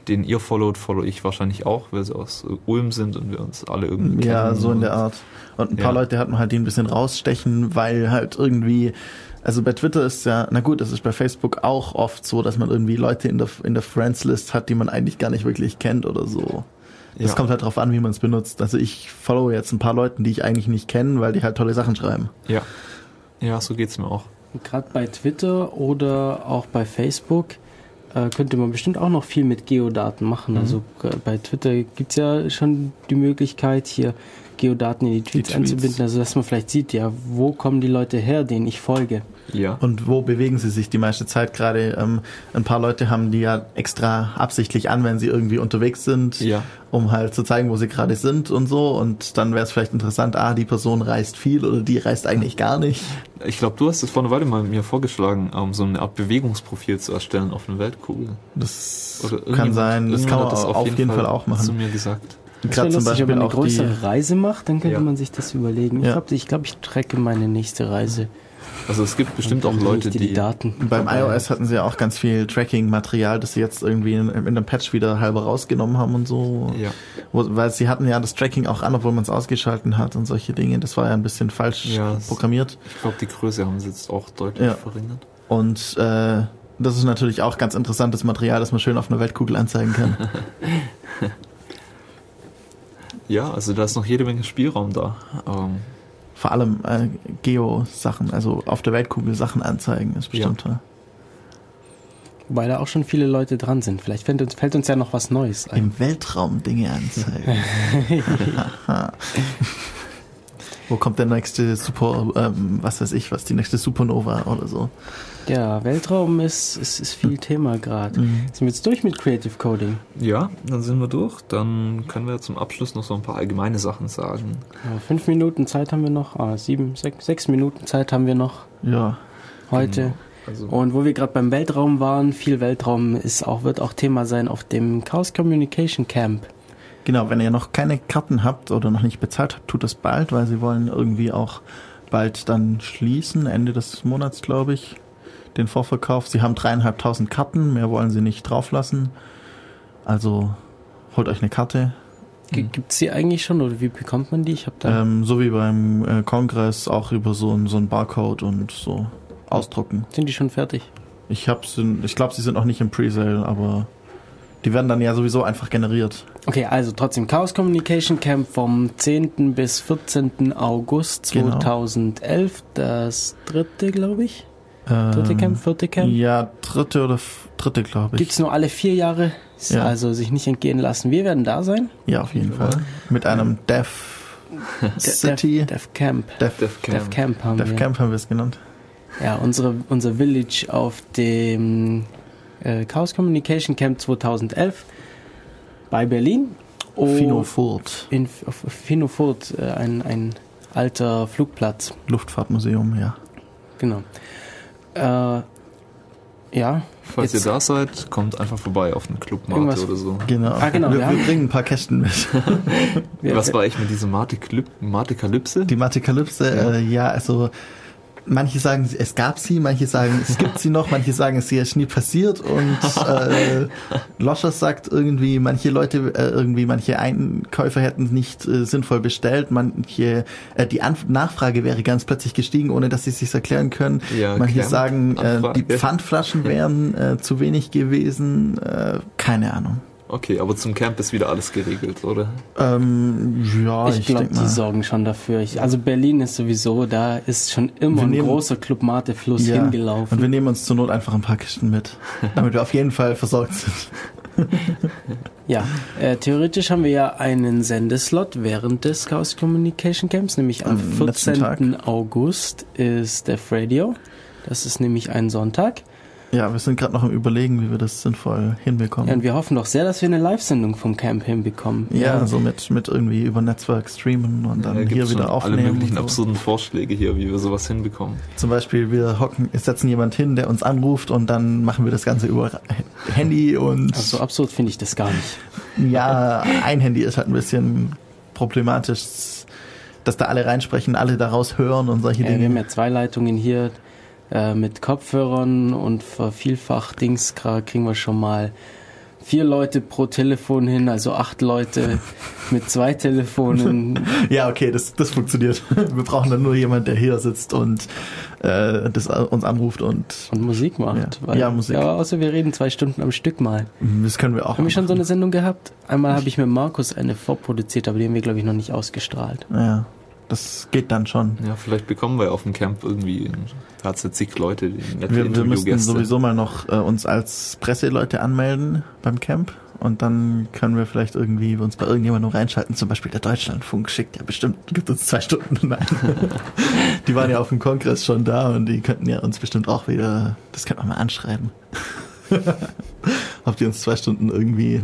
den ihr followt, follow ich wahrscheinlich auch, weil sie aus Ulm sind und wir uns alle irgendwie kennen. Ja, so in der Art. Und ein paar Leute hatten halt, die ein bisschen rausstechen, weil halt irgendwie, also bei Twitter ist ja, na gut, es ist bei Facebook auch oft so, dass man irgendwie Leute in der Friends-List hat, die man eigentlich gar nicht wirklich kennt oder so. Das kommt halt drauf an, wie man es benutzt. Also ich follow jetzt ein paar Leuten, die ich eigentlich nicht kenne, weil die halt tolle Sachen schreiben. Ja, so geht's mir auch. Gerade bei Twitter oder auch bei Facebook könnte man bestimmt auch noch viel mit Geodaten machen. Also bei Twitter gibt's ja schon die Möglichkeit, hier Geodaten in die Tweets einzubinden, also dass man vielleicht sieht, ja, wo kommen die Leute her, denen ich folge. Ja. Und wo bewegen sie sich die meiste Zeit gerade? Ein paar Leute haben die ja extra absichtlich an, wenn sie irgendwie unterwegs sind, um halt zu zeigen, wo sie gerade sind und so. Und dann wäre es vielleicht interessant, die Person reist viel oder die reist eigentlich gar nicht. Ich glaube, du hast es vor einer Weile mal mir vorgeschlagen, so eine Art Bewegungsprofil zu erstellen auf einer Weltkugel. Das kann sein, das kann man auf jeden Fall auch machen. Hast du mir gesagt. Gerade zum Beispiel, wenn man eine größere Reise macht, dann könnte man sich das überlegen. Ich glaube, ich tracke meine nächste Reise. Also es gibt bestimmt auch Leute, die Daten. Beim iOS hatten sie ja auch ganz viel Tracking-Material, das sie jetzt irgendwie in einem Patch wieder halber rausgenommen haben und so. Ja. Weil sie hatten ja das Tracking auch an, obwohl man es ausgeschalten hat und solche Dinge. Das war ja ein bisschen falsch programmiert. Ich glaube, die Größe haben sie jetzt auch deutlich verringert. Und das ist natürlich auch ganz interessantes Material, das man schön auf einer Weltkugel anzeigen kann. Ja, also da ist noch jede Menge Spielraum da. Vor allem Geo-Sachen, also auf der Weltkugel Sachen anzeigen, ist bestimmt toll. Wobei da auch schon viele Leute dran sind. Vielleicht fällt uns ja noch was Neues ein. Im Weltraum Dinge anzeigen. Wo kommt der nächste was die nächste Supernova oder so? Ja, Weltraum ist viel Thema gerade. Sind wir jetzt durch mit Creative Coding? Ja, dann sind wir durch. Dann können wir zum Abschluss noch so ein paar allgemeine Sachen sagen. 5 Minuten Zeit haben wir noch. 6 Minuten Zeit haben wir noch. Ja. Heute. Genau. Also und wo wir gerade beim Weltraum waren, viel Weltraum wird auch Thema sein auf dem Chaos Communication Camp. Genau, wenn ihr noch keine Karten habt oder noch nicht bezahlt habt, tut das bald, weil sie wollen irgendwie auch bald dann schließen, Ende des Monats, glaube ich, den Vorverkauf. Sie haben 3.500 Karten, mehr wollen sie nicht drauflassen. Also holt euch eine Karte. Gibt's die eigentlich schon oder wie bekommt man die? Ich habe da so wie beim Kongress auch über so ein Barcode und so ausdrucken. Sind die schon fertig? Ich glaube, sie sind noch nicht im Presale, aber die werden dann ja sowieso einfach generiert. Okay, also trotzdem Chaos Communication Camp vom 10. bis 14. August 2011. Das dritte, glaube ich. Dritte Camp, vierte Camp? Ja, dritte, glaube ich. Gibt's nur alle 4 Jahre, also sich nicht entgehen lassen. Wir werden da sein. Ja, auf jeden Fall. Mit einem Dev City. Dev Camp. Dev Camp haben wir. Dev Camp haben wir es genannt. Ja, unser Village auf dem Chaos Communication Camp 2011 bei Berlin. Finofurt. Auf Finofurt, ein alter Flugplatz. Luftfahrtmuseum, ja. Genau. Falls ihr da seid, kommt einfach vorbei auf den Clubmate oder so. Genau. Genau wir bringen ein paar Kästen mit. Was war eigentlich mit dieser Matekalypse? Die Matekalypse, also manche sagen, es gab sie, manche sagen, es gibt sie noch, manche sagen, es ist nie passiert und Loschers sagt irgendwie, manche Einkäufer hätten nicht sinnvoll bestellt, die Nachfrage wäre ganz plötzlich gestiegen, ohne dass sie es sich erklären können. Ja, manche sagen, die Pfandflaschen wären zu wenig gewesen, keine Ahnung. Okay, aber zum Camp ist wieder alles geregelt, oder? Ich glaube, die sorgen schon dafür. Also Berlin ist sowieso, da ist schon immer ein großer Club-Mate-Fluss hingelaufen. Und wir nehmen uns zur Not einfach ein paar Kisten mit, damit wir auf jeden Fall versorgt sind. Ja, theoretisch haben wir ja einen Sendeslot während des Chaos Communication Camps, nämlich am 14. August ist Dev Radio. Das ist nämlich ein Sonntag. Ja, wir sind gerade noch am Überlegen, wie wir das sinnvoll hinbekommen. Ja, und wir hoffen doch sehr, dass wir eine Live-Sendung vom Camp hinbekommen. Ja, so mit irgendwie über Netzwerk streamen und dann hier wieder aufnehmen. Alle möglichen absurden Vorschläge hier, wie wir sowas hinbekommen. Zum Beispiel, wir setzen jemand hin, der uns anruft und dann machen wir das Ganze über Handy und... Also absurd finde ich das gar nicht. Ja, ein Handy ist halt ein bisschen problematisch, dass da alle reinsprechen, alle daraus hören und solche Dinge. Wir haben ja 2 Leitungen hier. Mit Kopfhörern und Vervielfach-Dings kriegen wir schon mal 4 Leute pro Telefon hin, also 8 Leute mit 2 Telefonen. Ja, okay, das funktioniert. Wir brauchen dann nur jemanden, der hier sitzt und das uns anruft und Musik macht. Ja, Musik. Ja, außer wir reden 2 Stunden am Stück mal. Das können wir auch. Haben wir schon so eine Sendung gehabt? Einmal habe ich mit Markus eine vorproduziert, aber die haben wir, glaube ich, noch nicht ausgestrahlt. Ja, das geht dann schon. Ja, vielleicht bekommen wir auf dem Camp irgendwie zig Leute, die nette Wir müssten Interviewgäste. sowieso mal noch uns als Presseleute anmelden beim Camp. Und dann können wir vielleicht irgendwie uns bei irgendjemandem reinschalten. Zum Beispiel der Deutschlandfunk schickt ja bestimmt, gibt uns 2 Stunden. Nein. Die waren ja auf dem Kongress schon da und die könnten ja uns bestimmt auch wieder, das könnte man mal anschreiben. Ob die uns 2 Stunden irgendwie,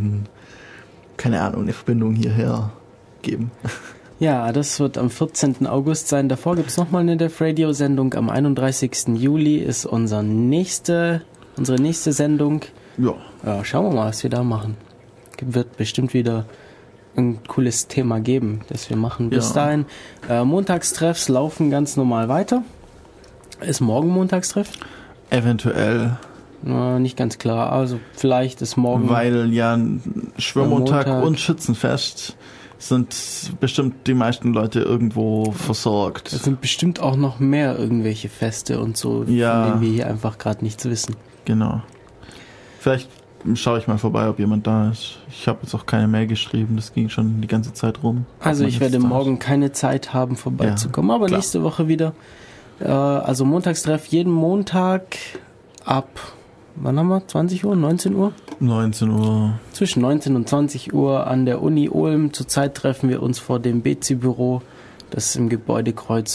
keine Ahnung, eine Verbindung hierher geben. Ja, das wird am 14. August sein. Davor gibt es nochmal eine Def Radio Sendung. Am 31. Juli ist unsere nächste Sendung. Ja, schauen wir mal, was wir da machen. Wird bestimmt wieder ein cooles Thema geben, das wir machen. Bis dahin, Montagstreffs laufen ganz normal weiter. Ist morgen Montagstreff? Eventuell. Nicht ganz klar, also vielleicht ist morgen... Weil ja Schwimmmontag Montag und Schützenfest sind bestimmt die meisten Leute irgendwo versorgt. Es sind bestimmt auch noch mehr irgendwelche Feste und so, Ja. von denen wir hier einfach gerade nichts wissen. Genau. Vielleicht schaue ich mal vorbei, ob jemand da ist. Ich habe jetzt auch keine Mail geschrieben, das ging schon die ganze Zeit rum. Also Ob man ich jetzt werde da morgen keine Zeit haben, vorbeizukommen, aber klar. nächste Woche wieder. Also Montagstreff jeden Montag ab, wann haben wir? 20 Uhr, 19 Uhr? ist. 19 Uhr. Zwischen 19 und 20 Uhr an der Uni Ulm. Zurzeit treffen wir uns vor dem BC-Büro, das ist im Gebäudekreuz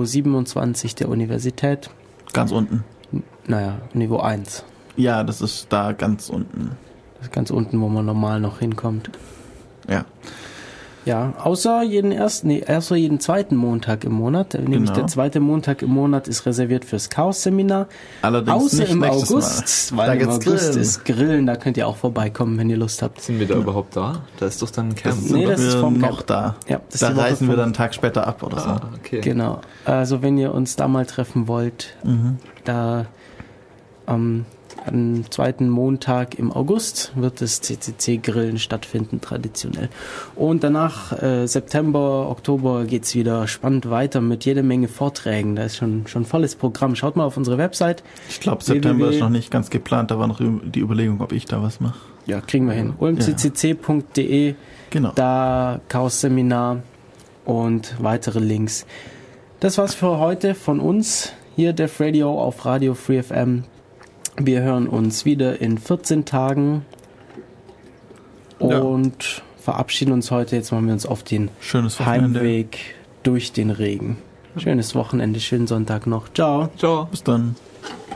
O27 der Universität. Ganz unten. Naja, Niveau 1. Ja, das ist da ganz unten. Das ist ganz unten, wo man normal noch hinkommt. Ja. Ja, außer jeden zweiten Montag im Monat. Nämlich der zweite Montag im Monat ist reserviert fürs Chaos-Seminar. Allerdings Außer nicht im nächstes August, Mal. weil Da im geht's August grillen. ist Grillen, da könnt ihr auch vorbeikommen, wenn ihr Lust habt. Sind wir da überhaupt da? Da ist doch dann ein Camp. Nee, das ist wir vom noch Camp. da. Ja, das ist Da die Woche reisen wir vom- dann einen Tag später ab oder so. Okay. Genau. Also wenn ihr uns da mal treffen wollt, da am zweiten Montag im August wird das CCC-Grillen stattfinden, traditionell. Und danach, September, Oktober, geht's wieder spannend weiter mit jede Menge Vorträgen. Da ist schon volles Programm. Schaut mal auf unsere Website. Ich glaube, September ist noch nicht ganz geplant. Da war noch die Überlegung, ob ich da was mache. Ja, kriegen wir hin. ulmccc.de, Genau. da Chaos-Seminar und weitere Links. Das war's für heute von uns. Hier Def Radio auf Radio Free FM. Wir hören uns wieder in 14 Tagen und verabschieden uns heute. Jetzt machen wir uns auf den Schönes Wochenende. Heimweg durch den Regen. Schönes Wochenende, schönen Sonntag noch. Ciao. Ciao. Bis dann.